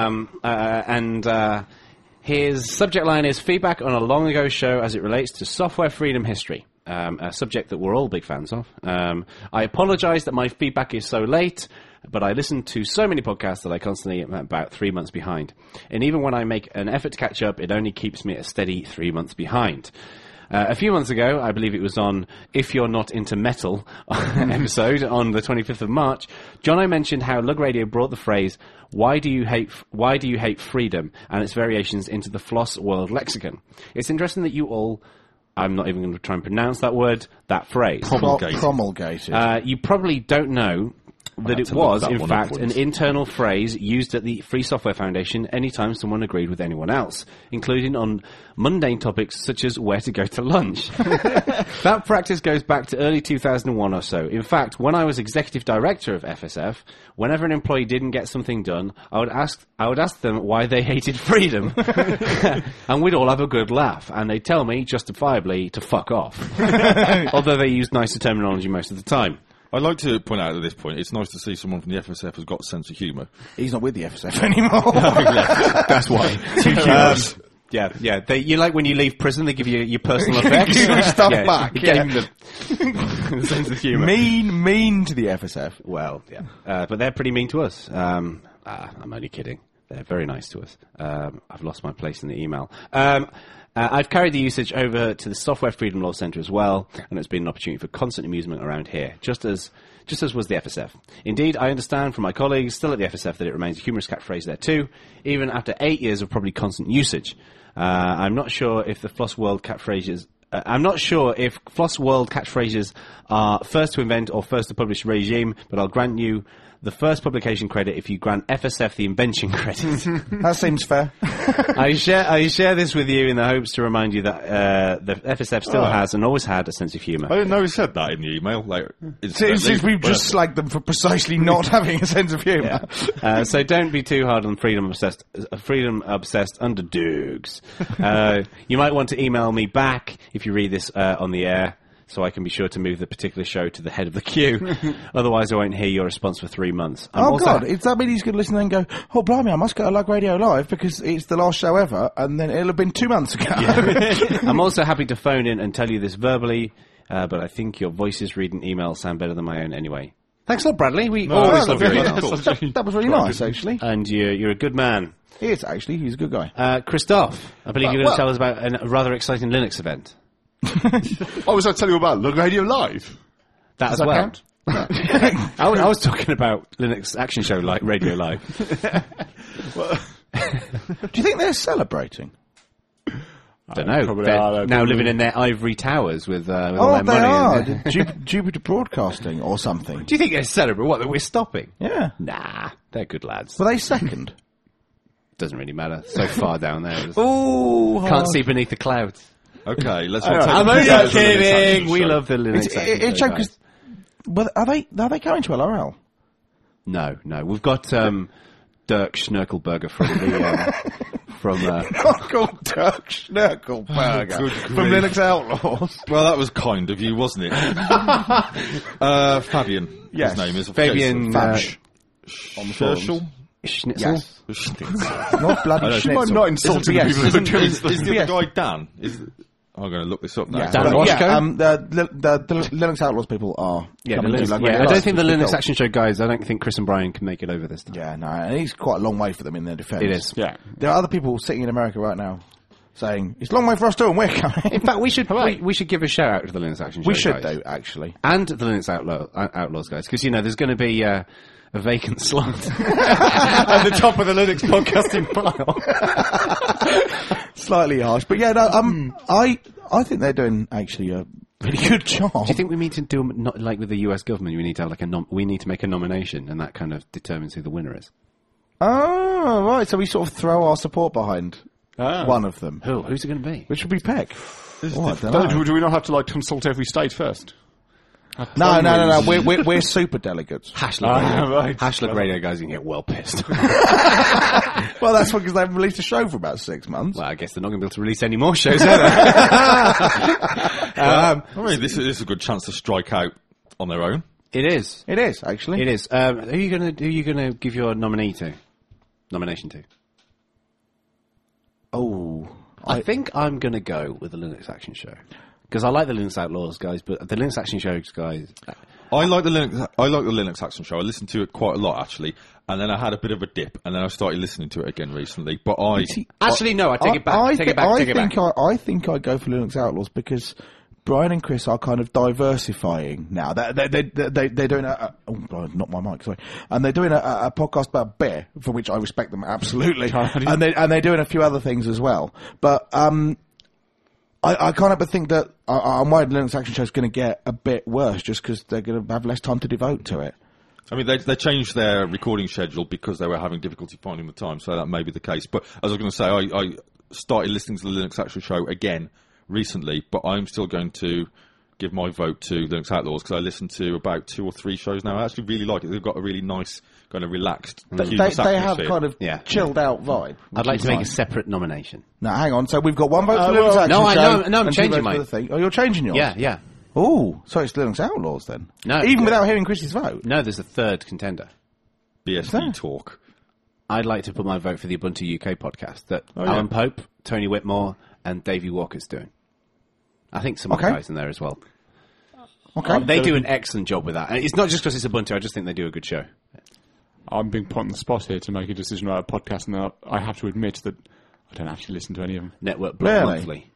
And his subject line is feedback on a long ago show as it relates to software freedom history. A subject that we're all big fans of. I apologise that my feedback is so late, but I listen to so many podcasts that I constantly am about 3 months behind. And even when I make an effort to catch up, it only keeps me a steady 3 months behind. A few months ago, I believe it was on If You're Not Into Metal episode on the 25th of March, Jono mentioned how Lug Radio brought the phrase, why do you hate freedom, and its variations into the Floss World lexicon. It's interesting that you all, I'm not even going to try and pronounce that word, that phrase. Promulgated. You probably don't know that it was, in fact, an internal phrase used at the Free Software Foundation anytime someone agreed with anyone else, including on mundane topics such as where to go to lunch. That practice goes back to early 2001 or so. In fact, when I was executive director of FSF, whenever an employee didn't get something done, I would ask them why they hated freedom. And we'd all have a good laugh, and they'd tell me, justifiably, to fuck off. Although they used nicer terminology most of the time. I'd like to point out at this point, it's nice to see someone from the FSF has got a sense of humour. He's not with the FSF anymore. That's why. 2 years. Yeah. You like when you leave prison, they give you your personal effects. Give you stuff back. You gave him the sense of humour. Mean to the FSF. Well, yeah. But they're pretty mean to us. I'm only kidding. They're very nice to us. I've lost my place in the email. I've carried the usage over to the Software Freedom Law Centre as well, and it's been an opportunity for constant amusement around here, just as was the FSF. Indeed, I understand from my colleagues still at the FSF that it remains a humorous catchphrase there too, even after 8 years of probably constant usage. I'm not sure if the Floss World catchphrases are first to invent or first to publish regime, but I'll grant you the first publication credit if you grant FSF the invention credit. That seems fair. I share this with you in the hopes to remind you that the FSF still has and always had a sense of humour. I didn't know he said that in the email. Since we've just slagged them for precisely not having a sense of humour. Yeah. So don't be too hard on freedom obsessed underdogs. You might want to email me back if you read this on the air, so I can be sure to move the particular show to the head of the queue. Otherwise, I won't hear your response for 3 months. God, does that mean he's going to listen and go, oh, blimey, I must go to Lug Radio Live because it's the last show ever, and then it'll have been 2 months ago. Yeah. I'm also happy to phone in and tell you this verbally, but I think your voices reading emails sound better than my own anyway. Thanks a lot, Bradley. We always love your emails. That was really nice, actually. And you're a good man. He is, actually. He's a good guy. Christoph, I believe you're going to tell us about a rather exciting Linux event. What was I telling you about? Lug Radio Live? That as well. I was talking about Linux Action Show like Radio Live. Do you think they're celebrating? Don't know. They're now living in their ivory towers with all their money. Jupiter Broadcasting or something. Do you think they're celebrating? What, that we're stopping? Yeah. Nah, they're good lads. Were they second? Doesn't really matter. So far down there. Ooh, can't see beneath the clouds. Okay, let's. I'm only kidding. We love the Linux. It's a joke. Well, are they going to LRL? No. We've got Dirk Schnurkelberger from Dirk Schnurkelberger from Linux Outlaws. Well, that was kind of you, wasn't it? Fabian. Yes. His name is Fabian Scherschel. Schnitzel? Yes. Not bloody Schnitzel. I'm not insulting the people who are doing Is the other guy Dan? I'm going to look this up now. Yeah. Dan Washko? The Linux Outlaws people are. I don't think the Linux Action Show guys, I don't think Chris and Brian can make it over this time. Yeah, no, and it's quite a long way for them in their defence. It is. Yeah. There are other people sitting in America right now saying, it's a long way for us too, and we're coming. In fact, we should give a shout out to the Linux Action Show guys. We should, guys. though, actually. And the Linux Outlaws guys, because, there's going to be a vacant slot at the top of the Linux podcasting pile. Slightly harsh, but yeah, no, I think they're doing actually a really good job. Do you think we need to do not like with the US government? We need to have we need to make a nomination, and that kind of determines who the winner is. Oh, right. So we sort of throw our support behind one of them. Who's it going to be? Which would be Peck. Do we not have to consult every state first? No. We're super delegates. Hashtag Radio guys can get well pissed. Well, that's because they haven't released a show for about 6 months. Well, I guess they're not going to be able to release any more shows, are they? This is a good chance to strike out on their own. It is. It is, actually. It is. Who are you going to give your nomination to? Oh, I think I'm going to go with the Linux Action Show. Because I like the Linux Outlaws guys, but the Linux Action Show guys, I like the Linux Action Show. I listened to it quite a lot actually, and then I had a bit of a dip, and then I started listening to it again recently. But I take it back. I think I go for Linux Outlaws because Brian and Chris are kind of diversifying now. They're doing not my mic, sorry. And they're doing a podcast about beer, for which I respect them absolutely. and they're doing a few other things as well. But I can't but think that I'm worried Linux Action Show is going to get a bit worse just because they're going to have less time to devote to it. I mean, they changed their recording schedule because they were having difficulty finding the time, so that may be the case. But as I was going to say, I started listening to the Linux Action Show again recently, but I'm still going to give my vote to Linux Outlaws because I listened to about 2 or 3 shows now. I actually really like it. They've got a really nice, kind of relaxed. They have kind of chilled out vibe. I'd like to make a separate nomination. No, hang on. So we've got one vote for Linux Action Show. No, I'm changing mine. Oh, you're changing yours? Yeah. Oh, so it's Linux Outlaws then? No. Even without hearing Chris's vote? No, there's a third contender. BSD Talk. I'd like to put my vote for the Ubuntu UK podcast that Alan Pope, Tony Whitmore, and Davey Walker's doing. I think some other guys in there as well. Okay. They do an excellent job with that. And it's not just because it's Ubuntu, I just think they do a good show. I'm being put on the spot here to make a decision about a podcast, and I have to admit that I don't actually listen to any of them. Network Block Monthly.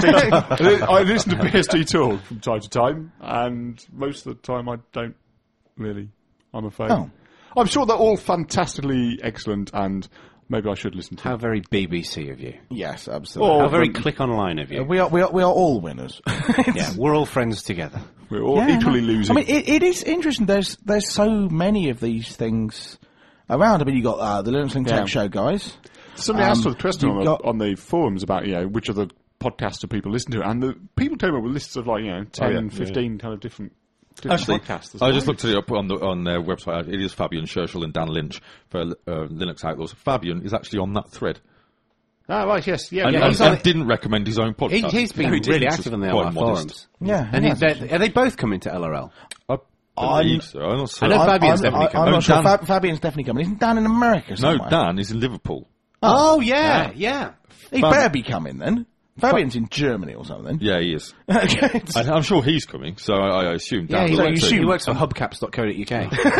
I listen to BSD Talk from time to time, and most of the time I don't really, I'm afraid. Oh. I'm sure they're all fantastically excellent, and maybe I should listen to How very BBC of you. Yes, absolutely. How very click online of you. We are all winners. Yeah, we're all friends together. We're all equally losing. I mean, it is interesting. There's so many of these things around. I mean, you got the Linux Tech Show guys. Somebody asked a question on the forums about which of the podcasts do people listen to, and the people came up with lists of 10, 15 kind of different podcasts. I just looked it up on their website. It is Fabian Scherschel and Dan Lynch for Linux Outlaws. Fabian is actually on that thread. Ah, right, yes. Yeah, and didn't recommend his own podcast. He's been really active on the LR forums. Yeah. And are they both coming to LRL? I believe so. I'm not I know Fabian's definitely coming. I'm not sure. Fabian's definitely coming. Isn't Dan in America somewhere? No, Dan is in Liverpool. Oh, yeah. He better be coming then. Fabian's in Germany or something. Yeah, he is. I'm sure he's coming, so I assume Dan he works for hubcaps.co.uk.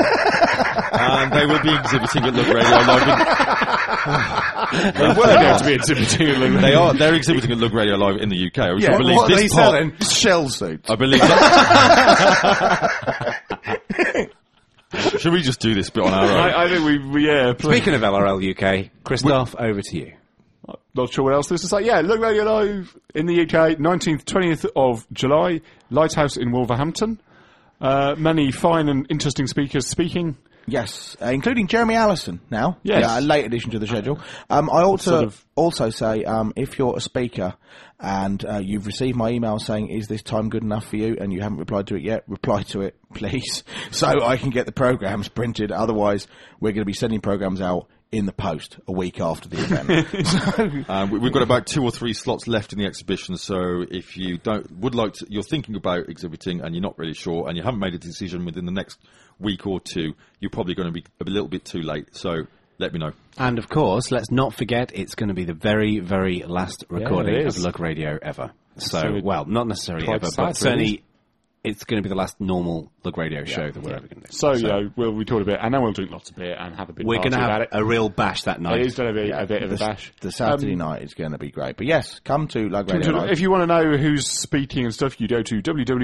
And they will be exhibiting at Lug Radio Live. They were going to be exhibiting at Lug Radio. They're exhibiting at Lug Radio Live in the UK. I believe what this are they selling? Shell suits. I believe that. Should we just do this bit on our own? I think Speaking of LRL UK, Christoph, over to you. Not sure what else this is like. Yeah, Lug Radio Live in the UK, 19th, 20th of July, Lighthouse in Wolverhampton. Many fine and interesting speakers speaking. Yes, including Jeremy Allison now. Yes. Yeah, a late addition to the schedule. I also say, if you're a speaker and you've received my email saying, is this time good enough for you, and you haven't replied to it yet, reply to it, please, so I can get the programmes printed. Otherwise, we're going to be sending programmes out in the post a week after the event. We've got about 2 or 3 slots left in the exhibition, so if you you're thinking about exhibiting and you're not really sure and you haven't made a decision within the next week or 2, you're probably going to be a little bit too late, so let me know. And of course, let's not forget it's going to be the very, very last recording of Lug Radio ever. So, not necessarily ever, but certainly it's going to be the last normal Lug Radio show that we're ever going to do. So, we'll record a bit, and then we'll drink lots of beer and have a bit We're going to have a real bash that night. It is going to be a bit of a bash. The Saturday night is going to be great. But yes, come to Lug Radio Live. If you want to know who's speaking and stuff, you go to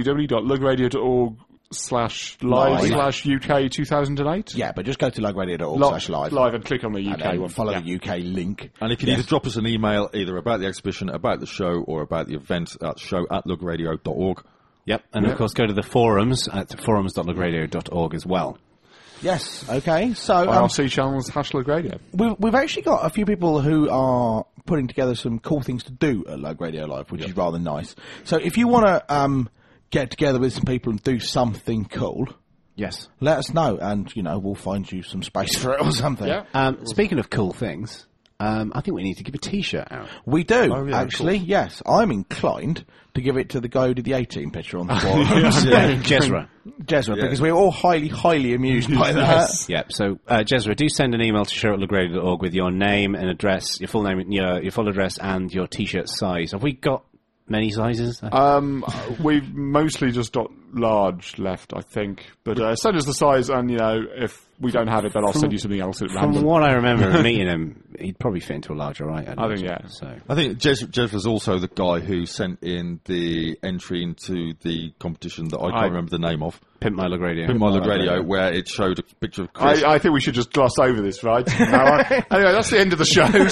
www.lugradio.org/live/UK 2008. Yeah, but just go to lugradio.org/live. Live and click on the UK one. Follow the UK link. And if you need to drop us an email either about the exhibition, about the show, or about the event, show@lugradio.org. Yep, and of course go to the forums at forums.lugradio.org as well. Yes, okay, so... IRC channels, #Lug Radio. We've actually got a few people who are putting together some cool things to do at Lug Radio Live, which is rather nice. So if you want to get together with some people and do something cool... Yes. Let us know, and, we'll find you some space for it or something. Yeah. Speaking of cool things... I think we need to give a T-shirt out. We do, actually, yes. I'm inclined to give it to the guy who did the 18 picture on the floor. Jezra, because we're all highly, highly amused by that. Yep, so Jezra, do send an email to show@lugradio.org with your name and address, your full name, your full address, and your T-shirt size. Have we got many sizes? We've mostly just got large left, I think. But send us the size, and if we don't have it, then I'll send you something else at random. From what I remember of meeting him, he'd probably fit into a large right. I think, yeah. So I think Jeff was also the guy who sent in the entry into the competition that I can't remember the name of. Pimp My Lug Radio. Pimp My Lug Radio, where it showed a picture of Chris. I think we should just gloss over this, right? Anyway, that's the end of the show. So.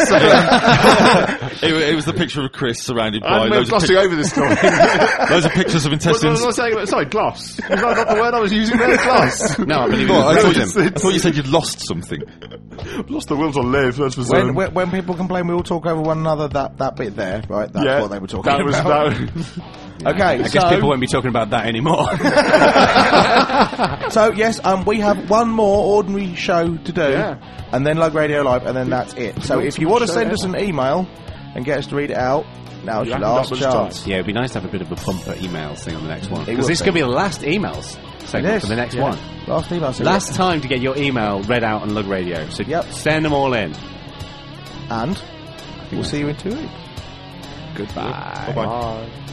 It was the picture of Chris surrounded by loads of glossing over this story. Loads of pictures of intestines. What was I saying? Sorry, gloss. Was that not the word I was using there? Gloss. No, I believe I thought you said you'd lost something. Lost the will to live, that's for certain. When people complain we all talk over one another, that bit there, right? That's what they were talking about. Okay, I guess people won't be talking about that anymore. So yes, we have one more ordinary show to do, and then Lug Radio Live, and then that's it. So if you want to send us an email and get us to read it out, now's your last chance. Yeah, it'd be nice to have a bit of a bumper emails thing on the next one, because this could be the last emails segment for the next one. Last email segment. Last time to get your email read out on Lug Radio. So send them all in. And we'll see you in 2 weeks. Goodbye. Bye-bye.